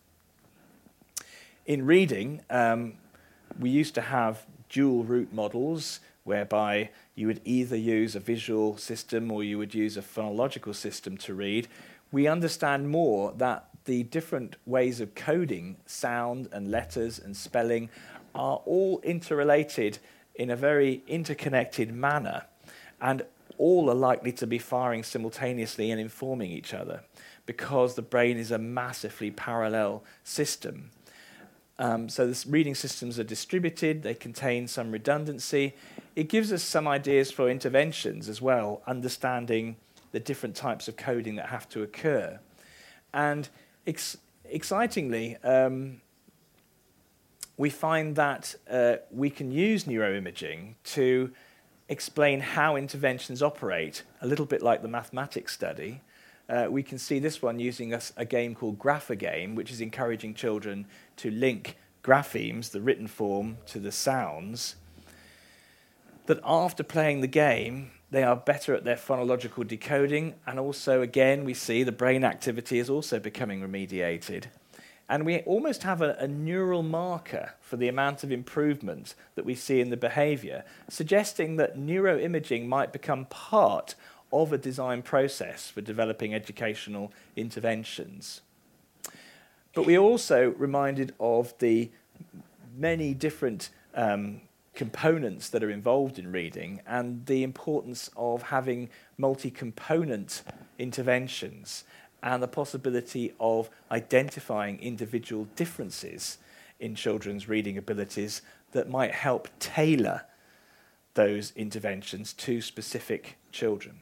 S3: In reading, um, we used to have dual route models whereby you would either use a visual system or you would use a phonological system to read. We understand more that the different ways of coding sound and letters and spelling are all interrelated in a very interconnected manner, and all are likely to be firing simultaneously and informing each other, because the brain is a massively parallel system. Um, so the reading systems are distributed, they contain some redundancy. It gives us some ideas for interventions as well, understanding the different types of coding that have to occur. And ex excitingly, um, we find that uh, we can use neuroimaging to explain how interventions operate, a little bit like the mathematics study. Uh, we can see this one using a, a game called Graphagame, which is encouraging children to link graphemes, the written form, to the sounds. That after playing the game, they are better at their phonological decoding, and also, again, we see the brain activity is also becoming remediated. And we almost have a, a neural marker for the amount of improvement that we see in the behavior, suggesting that neuroimaging might become part of a design process for developing educational interventions. But we're also reminded of the many different um, components that are involved in reading and the importance of having multi-component interventions and the possibility of identifying individual differences in children's reading abilities that might help tailor those interventions to specific children.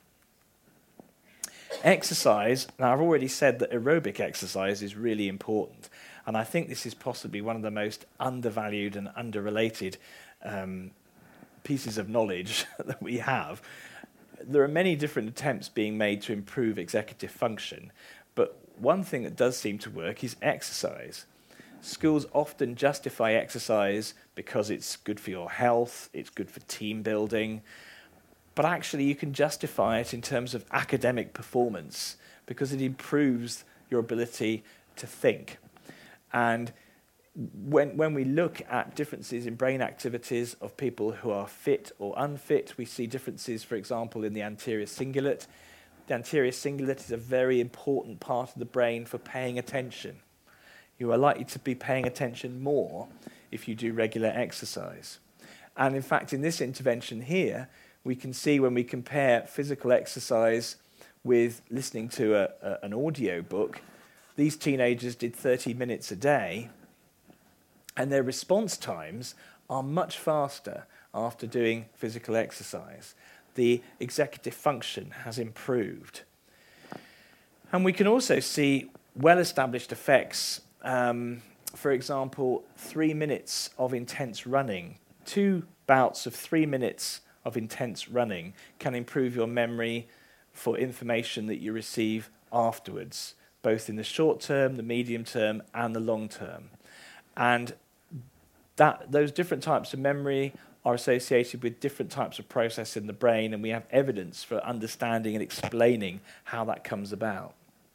S3: Exercise, now I've already said that aerobic exercise is really important, and I think this is possibly one of the most undervalued and underrelated um, pieces of knowledge that we have. There are many different attempts being made to improve executive function, but one thing that does seem to work is exercise. Schools often justify exercise because it's good for your health, it's good for team building, but actually you can justify it in terms of academic performance because it improves your ability to think. And when, when we look at differences in brain activities of people who are fit or unfit, we see differences, for example, in the anterior cingulate. The anterior cingulate is a very important part of the brain for paying attention. You are likely to be paying attention more if you do regular exercise. And in fact, in this intervention here, we can see when we compare physical exercise with listening to a, a, an audio book, these teenagers did thirty minutes a day, and their response times are much faster after doing physical exercise. The executive function has improved. And we can also see well-established effects. Um, for example, three minutes of intense running, two bouts of three minutes of intense running can improve your memory for information that you receive afterwards, both in the short term, the medium term, and the long term. And that those different types of memory are associated with different types of process in the brain, and we have evidence for understanding and explaining how that comes about.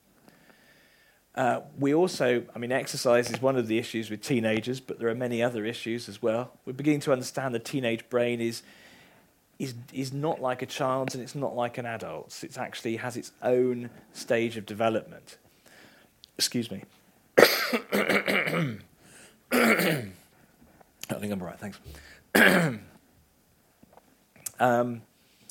S3: Uh, we also, I mean, exercise is one of the issues with teenagers, but there are many other issues as well. We're beginning to understand the teenage brain is is is not like a child's and it's not like an adult's. It actually has its own stage of development. Excuse me. I think I'm all right, thanks. um,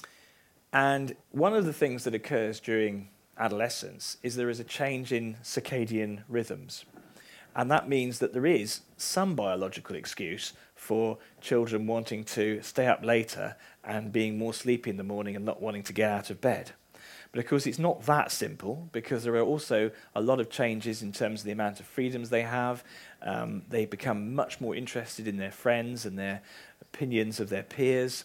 S3: and one of the things that occurs during adolescence is there is a change in circadian rhythms. And that means that there is some biological excuse for children wanting to stay up later and being more sleepy in the morning and not wanting to get out of bed. But of course, it's not that simple, because there are also a lot of changes in terms of the amount of freedoms they have. Um, they become much more interested in their friends and their opinions of their peers.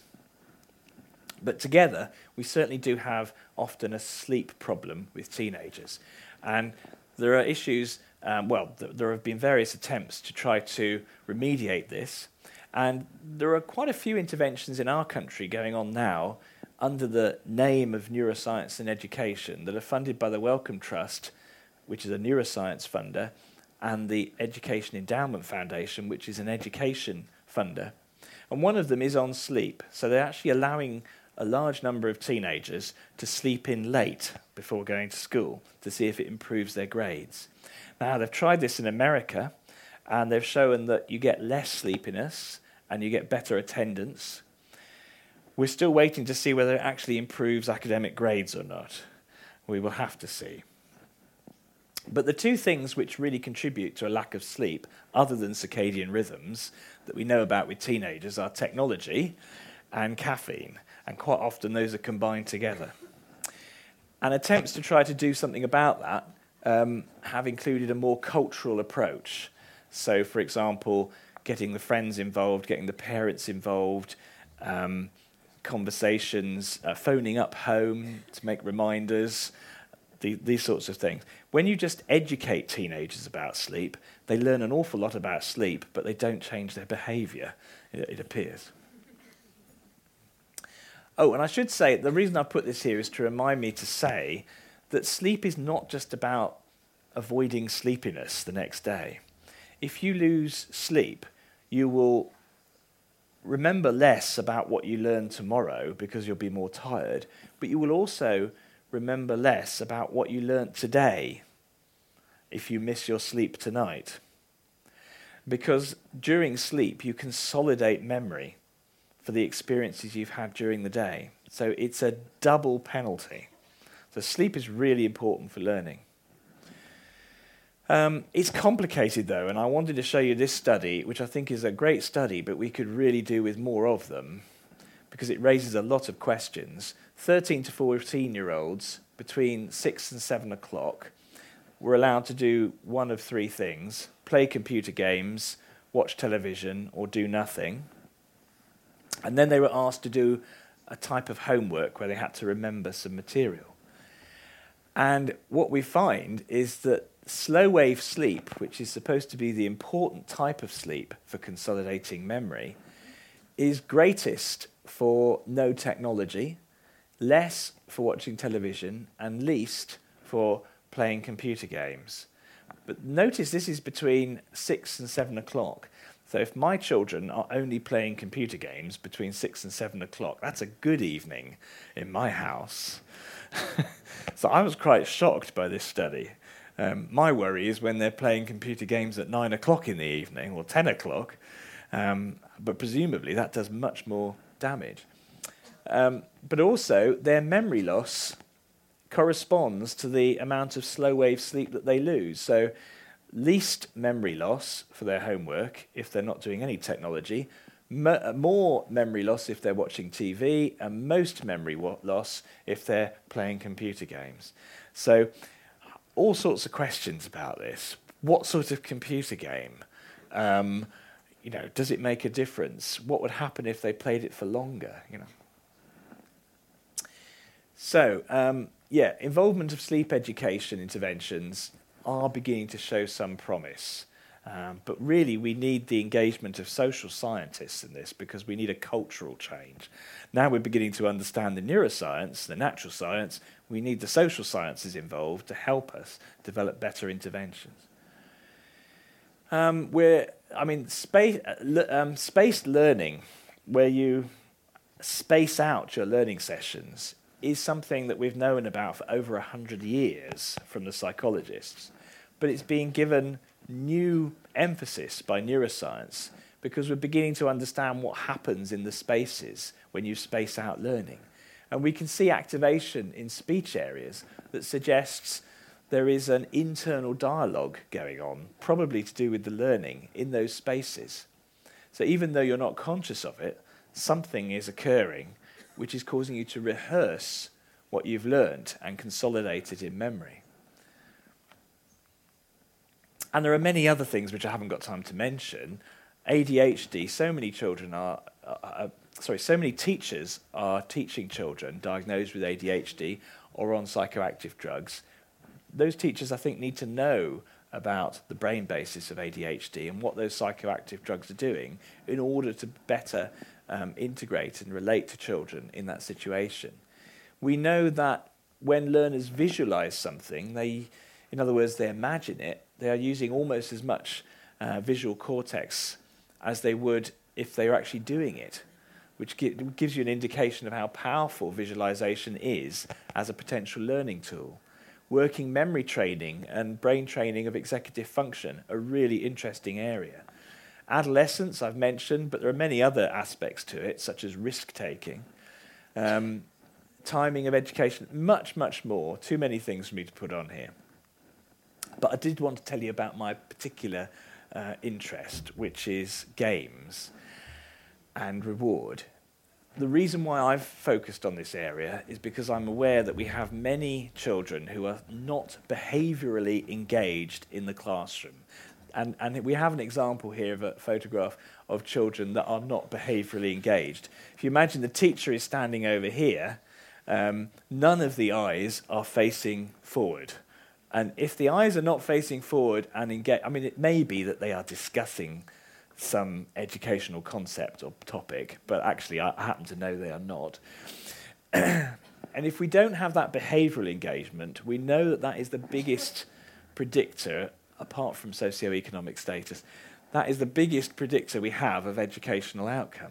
S3: But together, we certainly do have often a sleep problem with teenagers. And there are issues, um, well, th- there have been various attempts to try to remediate this. And there are quite a few interventions in our country going on now under the name of neuroscience and education that are funded by the Wellcome Trust, which is a neuroscience funder, and the Education Endowment Foundation, which is an education funder. And one of them is on sleep. So they're actually allowing a large number of teenagers to sleep in late before going to school to see if it improves their grades. Now, they've tried this in America, and they've shown that you get less sleepiness and you get better attendance. We're still waiting to see whether it actually improves academic grades or not. We will have to see. But the two things which really contribute to a lack of sleep, other than circadian rhythms, that we know about with teenagers are technology and caffeine. And quite often those are combined together. And attempts to try to do something about that um, have included a more cultural approach. So, for example, getting the friends involved, getting the parents involved, um, conversations, uh, phoning up home to make reminders, the, these sorts of things. When you just educate teenagers about sleep, they learn an awful lot about sleep, but they don't change their behaviour, it, it appears. Oh, and I should say, the reason I put this here is to remind me to say that sleep is not just about avoiding sleepiness the next day. If you lose sleep, you will remember less about what you learn tomorrow because you'll be more tired, but you will also remember less about what you learnt today if you miss your sleep tonight. Because during sleep, you consolidate memory for the experiences you've had during the day. So it's a double penalty. So sleep is really important for learning. Um, it's complicated, though, and I wanted to show you this study, which I think is a great study, but we could really do with more of them, because it raises a lot of questions. thirteen to fourteen-year-olds between six and seven o'clock were allowed to do one of three things: play computer games, watch television, or do nothing. And then they were asked to do a type of homework where they had to remember some material. And what we find is that slow wave sleep, which is supposed to be the important type of sleep for consolidating memory, is greatest for no technology, less for watching television, and least for playing computer games. But notice this is between six and seven o'clock. So if my children are only playing computer games between six and seven o'clock, that's a good evening in my house. So I was quite shocked by this study. Um, my worry is when they're playing computer games at nine o'clock in the evening or ten o'clock, um, but presumably that does much more damage. Um, but also their memory loss corresponds to the amount of slow wave sleep that they lose. So least memory loss for their homework if they're not doing any technology, mo- more memory loss if they're watching T V, and most memory wa- loss if they're playing computer games. So all sorts of questions about this. What sort of computer game? Um, you know, does it make a difference? What would happen if they played it for longer? You know. So, um, yeah, involvement of sleep education interventions are beginning to show some promise. Um, but really, we need the engagement of social scientists in this because we need a cultural change. Now we're beginning to understand the neuroscience, the natural science. We need the social sciences involved to help us develop better interventions. Um, we're, I mean, space, uh, um, spaced learning, where you space out your learning sessions is something that we've known about for over a hundred years from the psychologists, but it's being given new emphasis by neuroscience because we're beginning to understand what happens in the spaces when you space out learning. And we can see activation in speech areas that suggests there is an internal dialogue going on, probably to do with the learning in those spaces. So even though you're not conscious of it, something is occurring which is causing you to rehearse what you've learned and consolidate it in memory. And there are many other things which I haven't got time to mention. A D H D, so many children are, uh, sorry, so many teachers are teaching children diagnosed with A D H D or on psychoactive drugs. Those teachers, I think, need to know about the brain basis of A D H D and what those psychoactive drugs are doing in order to better um, integrate and relate to children in that situation. We know that when learners visualize something, they, in other words, they imagine it, they are using almost as much uh, visual cortex as they would if they were actually doing it, which gi- gives you an indication of how powerful visualization is as a potential learning tool. Working memory training and brain training of executive function, a really interesting area. Adolescence, I've mentioned, but there are many other aspects to it, such as risk-taking, um, timing of education, much, much more. Too many things for me to put on here. But I did want to tell you about my particular uh, interest, which is games and reward. The reason why I've focused on this area is because I'm aware that we have many children who are not behaviourally engaged in the classroom. And, and we have an example here of a photograph of children that are not behaviourally engaged. If you imagine the teacher is standing over here, um, none of the eyes are facing forward. And if the eyes are not facing forward and engaged, I mean, it may be that they are discussing some educational concept or topic, but actually I happen to know they are not. And if we don't have that behavioural engagement, we know that that is the biggest predictor, apart from socioeconomic status, that is the biggest predictor we have of educational outcome.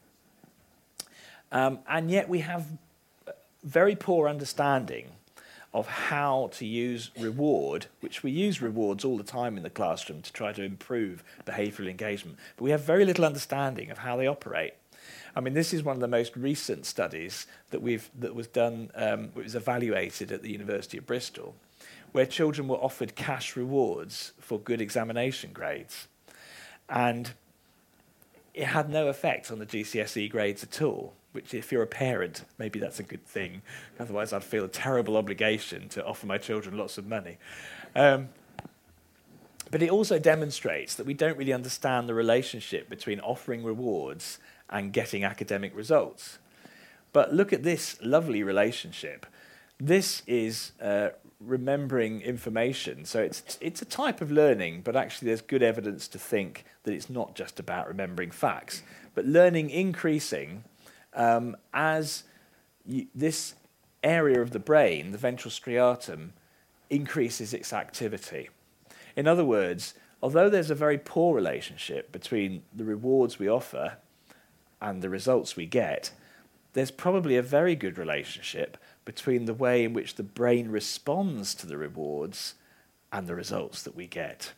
S3: Um, and yet we have very poor understanding of how to use reward, which we use rewards all the time in the classroom to try to improve behavioural engagement, but we have very little understanding of how they operate. I mean, this is one of the most recent studies that we've that was done, um, it was evaluated at the University of Bristol, where children were offered cash rewards for good examination grades. And it had no effect on the G C S E grades at all, which if you're a parent, maybe that's a good thing. Otherwise, I'd feel a terrible obligation to offer my children lots of money. Um, but it also demonstrates that we don't really understand the relationship between offering rewards and getting academic results. But look at this lovely relationship. This is uh, remembering information. So it's it's a type of learning, but actually there's good evidence to think that it's not just about remembering facts, but learning increasing um, as you, this area of the brain, the ventral striatum, increases its activity. In other words, although there's a very poor relationship between the rewards we offer and the results we get, there's probably a very good relationship between the way in which the brain responds to the rewards and the results that we get.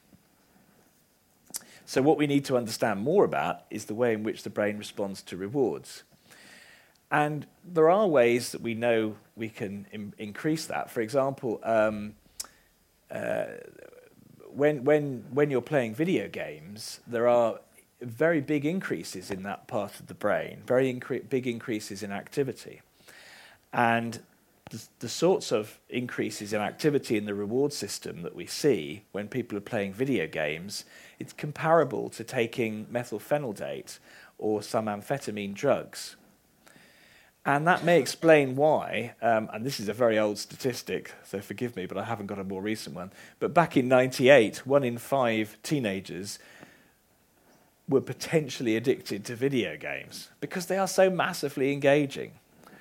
S3: So what we need to understand more about is the way in which the brain responds to rewards. And there are ways that we know we can im- increase that. For example, um, uh, when, when, when you're playing video games, there are very big increases in that part of the brain, very incre- big increases in activity. And the, the sorts of increases in activity in the reward system that we see when people are playing video games, it's comparable to taking methylphenidate or some amphetamine drugs. And that may explain why, um, and this is a very old statistic, so forgive me, but I haven't got a more recent one, but back in ninety-eight, one in five teenagers were potentially addicted to video games because they are so massively engaging.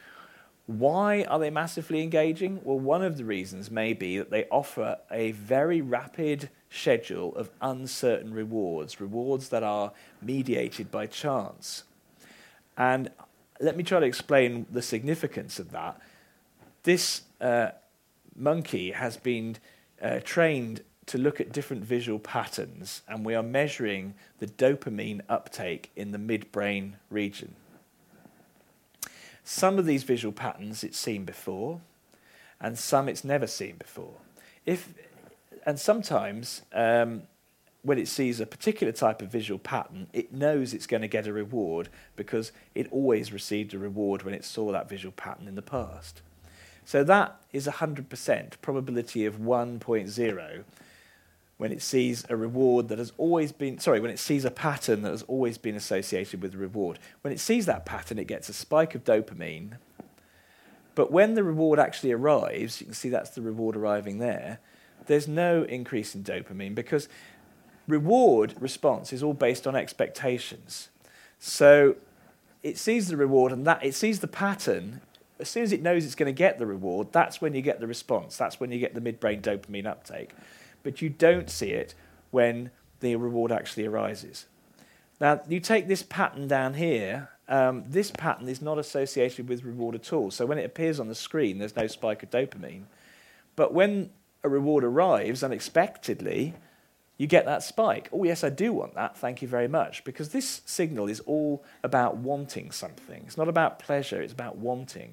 S3: Why are they massively engaging? Well, one of the reasons may be that they offer a very rapid schedule of uncertain rewards, rewards that are mediated by chance. And let me try to explain the significance of that. This uh, monkey has been uh, trained to look at different visual patterns, and we are measuring the dopamine uptake in the midbrain region. Some of these visual patterns it's seen before, and some it's never seen before. If, and sometimes, um, when it sees a particular type of visual pattern, it knows it's going to get a reward because it always received a reward when it saw that visual pattern in the past. So that is one hundred percent, probability of one point zero, when it sees a reward that has always been, sorry, when it sees a pattern that has always been associated with a reward. When it sees that pattern, it gets a spike of dopamine. But when the reward actually arrives, you can see that's the reward arriving there, there's no increase in dopamine because reward response is all based on expectations. So it sees the reward and that it sees the pattern. As soon as it knows it's going to get the reward, that's when you get the response. That's when you get the midbrain dopamine uptake. But you don't see it when the reward actually arises. Now, you take this pattern down here. Um, this pattern is not associated with reward at all. So when it appears on the screen, there's no spike of dopamine. But when a reward arrives unexpectedly, you get that spike. Oh, yes, I do want that. Thank you very much. Because this signal is all about wanting something. It's not about pleasure. It's about wanting.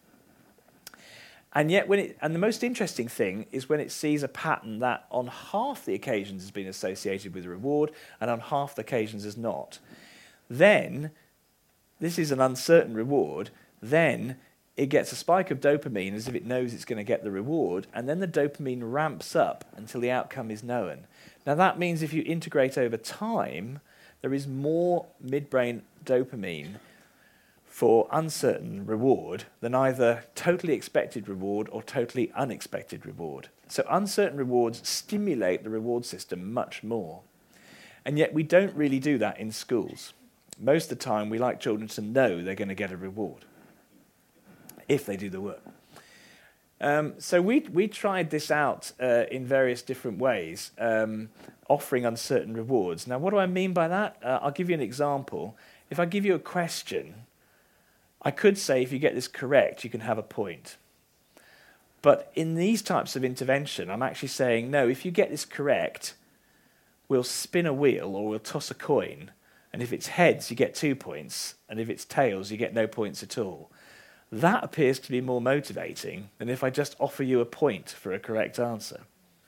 S3: And yet, when it, and the most interesting thing is when it sees a pattern that on half the occasions has been associated with a reward and on half the occasions has not. Then, this is an uncertain reward, then it gets a spike of dopamine as if it knows it's going to get the reward, and then the dopamine ramps up until the outcome is known. Now that means if you integrate over time, there is more midbrain dopamine for uncertain reward than either totally expected reward or totally unexpected reward. So uncertain rewards stimulate the reward system much more. And yet we don't really do that in schools. Most of the time we like children to know they're going to get a reward if they do the work. Um, so we we tried this out uh, in various different ways, um, offering uncertain rewards. Now, what do I mean by that? Uh, I'll give you an example. If I give you a question, I could say if you get this correct, you can have a point. But in these types of intervention, I'm actually saying, no, if you get this correct, we'll spin a wheel or we'll toss a coin, and if it's heads, you get two points, and if it's tails, you get no points at all. That appears to be more motivating than if I just offer you a point for a correct answer.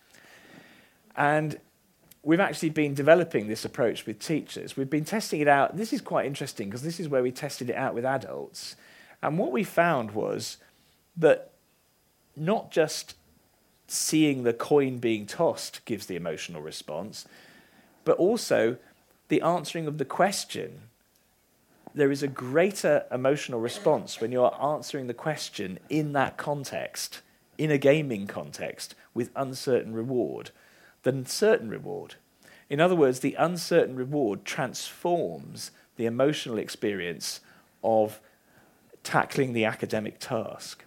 S3: And we've actually been developing this approach with teachers. We've been testing it out. This is quite interesting because this is where we tested it out with adults. And what we found was that not just seeing the coin being tossed gives the emotional response, but also the answering of the question. There is a greater emotional response when you are answering the question in that context, in a gaming context, with uncertain reward, than certain reward. In other words, the uncertain reward transforms the emotional experience of tackling the academic task.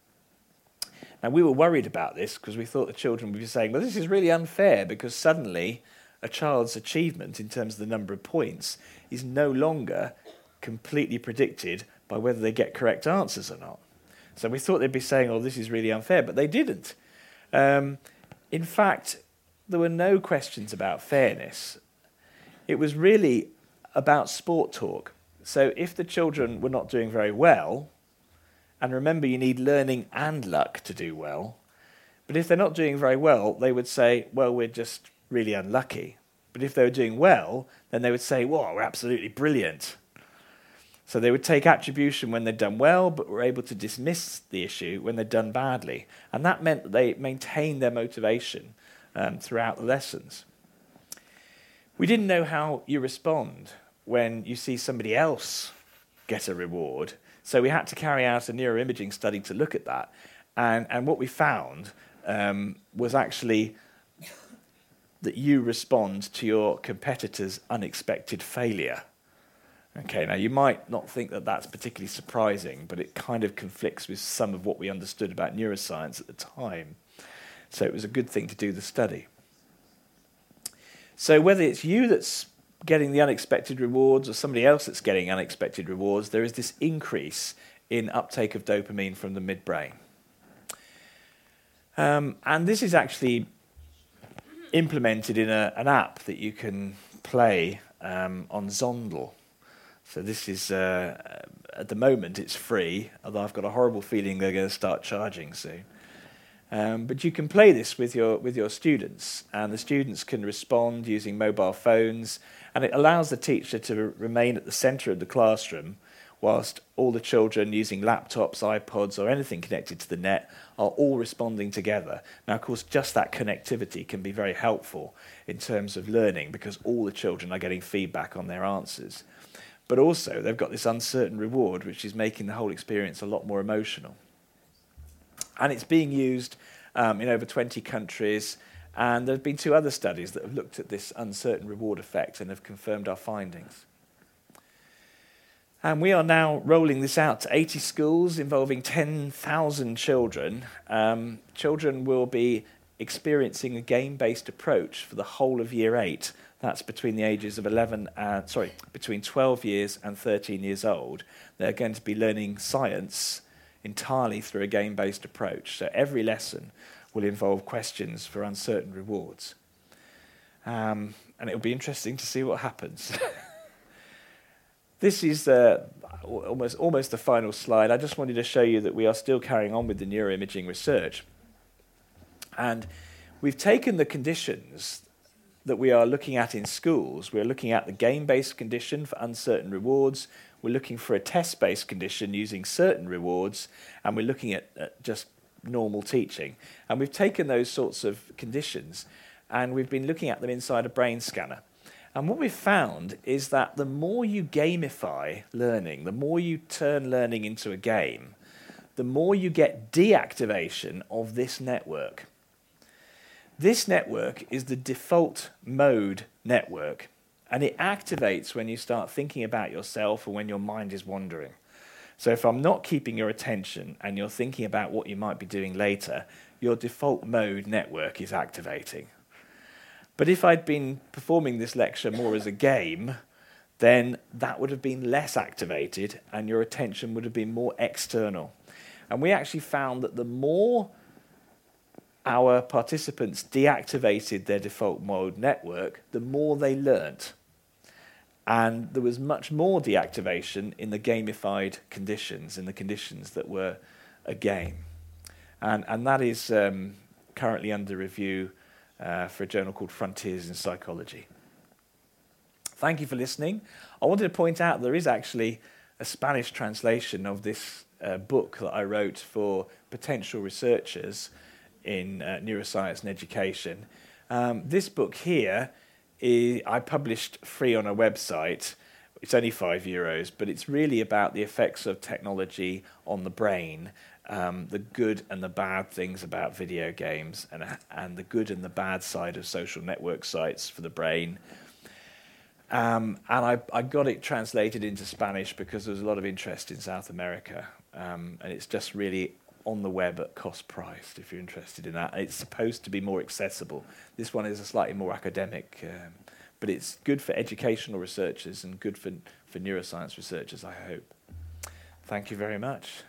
S3: Now, we were worried about this because we thought the children would be saying, well, this is really unfair because suddenly a child's achievement in terms of the number of points is no longer completely predicted by whether they get correct answers or not. So we thought they'd be saying, oh, this is really unfair, but they didn't. Um, in fact, there were no questions about fairness. It was really about sport talk. So if the children were not doing very well, and remember you need learning and luck to do well, but if they're not doing very well, they would say, well, we're just really unlucky. But if they were doing well, then they would say, well, we're absolutely brilliant. So they would take attribution when they'd done well, but were able to dismiss the issue when they'd done badly. And that meant that they maintained their motivation um, throughout the lessons. We didn't know how you respond when you see somebody else get a reward. So we had to carry out a neuroimaging study to look at that. And, and what we found um, was actually that you respond to your competitor's unexpected failure. Okay, now you might not think that that's particularly surprising, but it kind of conflicts with some of what we understood about neuroscience at the time. So it was a good thing to do the study. So whether it's you that's getting the unexpected rewards or somebody else that's getting unexpected rewards, there is this increase in uptake of dopamine from the midbrain. Um, and this is actually implemented in a, an app that you can play um, on Zondel. So this is, uh, at the moment, it's free, although I've got a horrible feeling they're going to start charging soon. Um, but you can play this with your with your students, and the students can respond using mobile phones, and it allows the teacher to r- remain at the centre of the classroom, whilst all the children using laptops, iPods, or anything connected to the net are all responding together. Now, of course, just that connectivity can be very helpful in terms of learning, because all the children are getting feedback on their answers. But also, they've got this uncertain reward, which is making the whole experience a lot more emotional. And it's being used um, in over twenty countries, and there have been two other studies that have looked at this uncertain reward effect and have confirmed our findings. And we are now rolling this out to eighty schools involving ten thousand children. Um, children will be experiencing a game-based approach for the whole of year eight. That's between the ages of eleven and, sorry, between twelve years and thirteen years old. They're going to be learning science entirely through a game-based approach. So every lesson will involve questions for uncertain rewards. Um, and it'll be interesting to see what happens. This is uh, almost, almost the final slide. I just wanted to show you that we are still carrying on with the neuroimaging research. And we've taken the conditions that we are looking at in schools. We're looking at the game-based condition for uncertain rewards. We're looking for a test-based condition using certain rewards, and we're looking at, at just normal teaching. And we've taken those sorts of conditions, and we've been looking at them inside a brain scanner. And what we've found is that the more you gamify learning, the more you turn learning into a game, the more you get deactivation of this network. This network is the default mode network. And it activates when you start thinking about yourself or when your mind is wandering. So if I'm not keeping your attention and you're thinking about what you might be doing later, your default mode network is activating. But if I'd been performing this lecture more as a game, then that would have been less activated and your attention would have been more external. And we actually found that the more our participants deactivated their default mode network, the more they learnt. And there was much more deactivation in the gamified conditions, in the conditions that were a game. And, and that is um, currently under review uh, for a journal called Frontiers in Psychology. Thank you for listening. I wanted to point out there is actually a Spanish translation of this uh, book that I wrote for potential researchers in uh, neuroscience and education. Um, this book here is, I published free on a website. It's only five euros, but it's really about the effects of technology on the brain, um, the good and the bad things about video games, and, and the good and the bad side of social network sites for the brain. Um, and I, I got it translated into Spanish because there was a lot of interest in South America, um, and it's just really on the web at cost price, if you're interested in that. It's supposed to be more accessible. This one is a slightly more academic, um, but it's good for educational researchers and good for, for neuroscience researchers, I hope. Thank you very much.